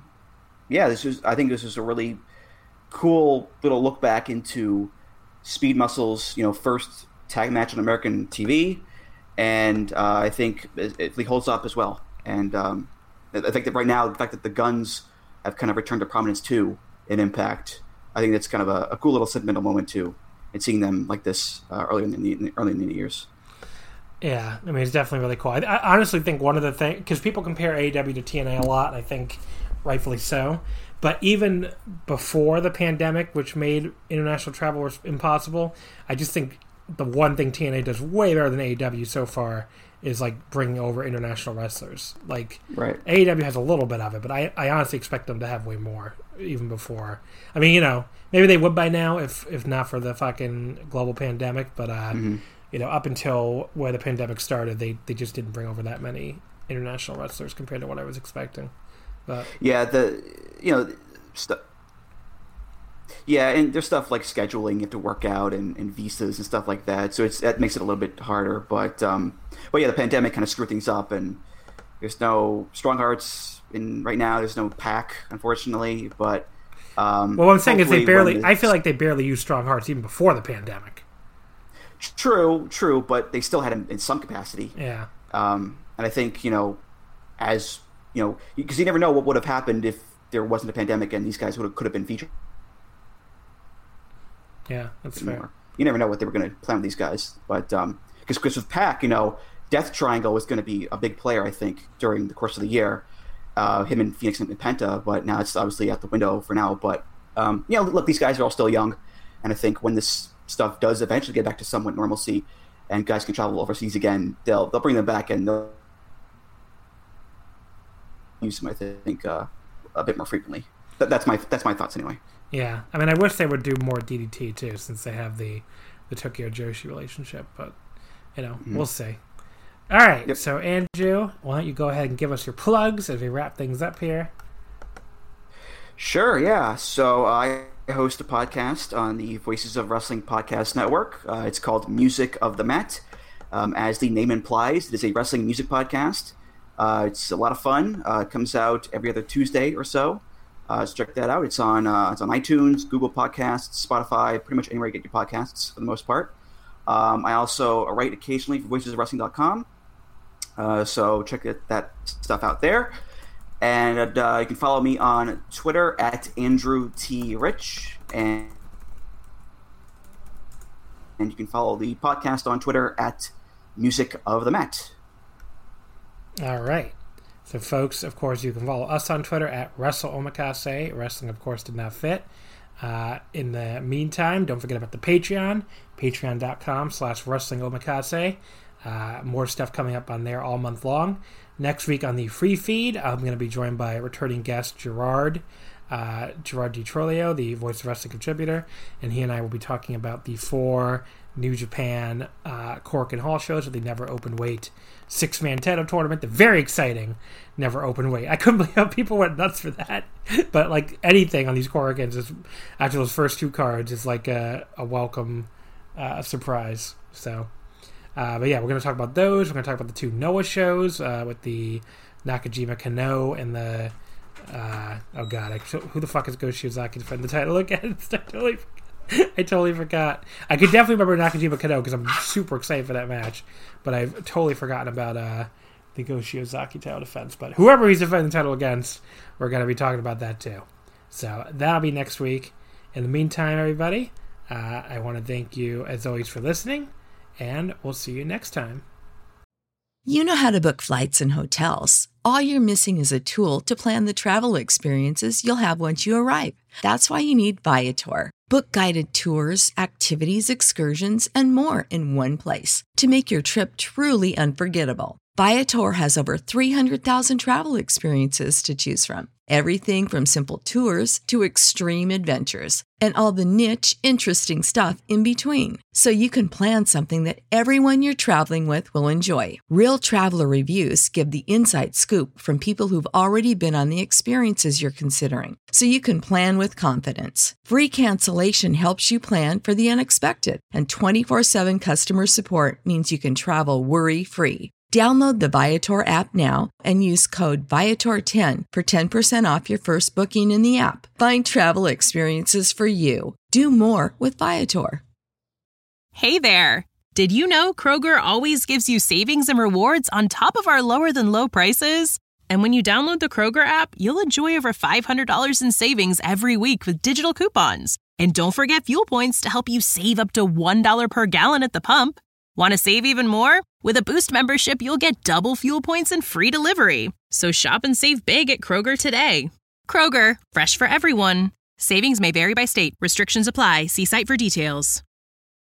I think this was a really cool little look back into Speed Muscle's, first tag match on American TV. And I think it holds up as well. And I think that right now, the fact that the Guns have kind of returned to prominence, too, in Impact, I think that's kind of a cool little sentimental moment, too, in seeing them like this early in the years. Yeah, I mean, it's definitely really cool. I honestly think one of the things, because people compare AEW to TNA a lot, I think rightfully so, but even before the pandemic, which made international travel impossible, I just think the one thing TNA does way better than AEW so far is, like, bringing over international wrestlers. Like, right. AEW has a little bit of it, but I honestly expect them to have way more, even before. I mean, maybe they would by now if not for the fucking global pandemic, but... up until where the pandemic started, they just didn't bring over that many international wrestlers compared to what I was expecting. But yeah, and there's stuff like scheduling you have to work out and visas and stuff like that. So that makes it a little bit harder. But yeah, the pandemic kind of screwed things up, and there's no Strong Hearts right now. There's no PAC, unfortunately. But what I'm saying is I feel like they barely used Strong Hearts even before the pandemic. True, but they still had him in some capacity. Yeah. And I think, because you never know what would have happened if there wasn't a pandemic and these guys could have been featured. Yeah, that's fair. you never know what they were going to plan with these guys. But because with Pac, Death Triangle was going to be a big player, I think, during the course of the year. Him and Phoenix and Penta, but now it's obviously out the window for now. But look, these guys are all still young, and I think when this stuff does eventually get back to somewhat normalcy, and guys can travel overseas again, they'll bring them back and they'll use them, I think, a bit more frequently. That's my thoughts anyway. Yeah, I mean, I wish they would do more DDT too, since they have the Tokyo Joshi relationship. But we'll see. All right, yep. So Andrew, why don't you go ahead and give us your plugs as we wrap things up here? Sure, yeah. So I host a podcast on the Voices of Wrestling Podcast Network. It's called Music of the Mat. As the name implies, it is a wrestling music podcast. It's a lot of fun. It comes out every other Tuesday or so. So check that out. It's on iTunes, Google Podcasts, Spotify, pretty much anywhere you get your podcasts for the most part. I also write occasionally for voicesofwrestling.com. So check that stuff out there. And you can follow me on Twitter at Andrew T. Rich. And you can follow the podcast on Twitter at Music of the Mat. All right. So, folks, of course, you can follow us on Twitter at WrestleOmakase. Wrestling, of course, did not fit. In the meantime, don't forget about the Patreon, patreon.com/WrestlingOmakase. More stuff coming up on there all month long. Next week on the free feed, I'm going to be joined by returning guest Gerard DiTrolio, the Voice of Wrestling contributor, and he and I will be talking about the 4 New Japan Korakuen Hall shows with the Never Open Weight 6-man title tournament. The very exciting Never Open Weight. I couldn't believe how people went nuts for that. But like anything on these Korakuens, after those first 2 cards, is like a welcome surprise. So. But yeah, we're going to talk about those. We're going to talk about the 2 Noah shows with the Nakajima Kano and the... who the fuck is Go Shiozaki to defend the title again? I totally forgot. I could definitely remember Nakajima Kano because I'm super excited for that match. But I've totally forgotten about the Go Shiozaki title defense. But whoever he's defending the title against, we're going to be talking about that too. So that'll be next week. In the meantime, everybody, I want to thank you as always for listening. And we'll see you next time. You know how to book flights and hotels. All you're missing is a tool to plan the travel experiences you'll have once you arrive. That's why you need Viator. Book guided tours, activities, excursions, and more in one place to make your trip truly unforgettable. Viator has over 300,000 travel experiences to choose from. Everything from simple tours to extreme adventures and all the niche, interesting stuff in between. So you can plan something that everyone you're traveling with will enjoy. Real traveler reviews give the inside scoop from people who've already been on the experiences you're considering. So you can plan with confidence. Free cancellation helps you plan for the unexpected. And 24/7 customer support means you can travel worry-free. Download the Viator app now and use code Viator10 for 10% off your first booking in the app. Find travel experiences for you. Do more with Viator. Hey there. Did you know Kroger always gives you savings and rewards on top of our lower than low prices? And when you download the Kroger app, you'll enjoy over $500 in savings every week with digital coupons. And don't forget fuel points to help you save up to $1 per gallon at the pump. Want to save even more? With a Boost membership, you'll get double fuel points and free delivery. So shop and save big at Kroger today. Kroger, fresh for everyone. Savings may vary by state. Restrictions apply. See site for details.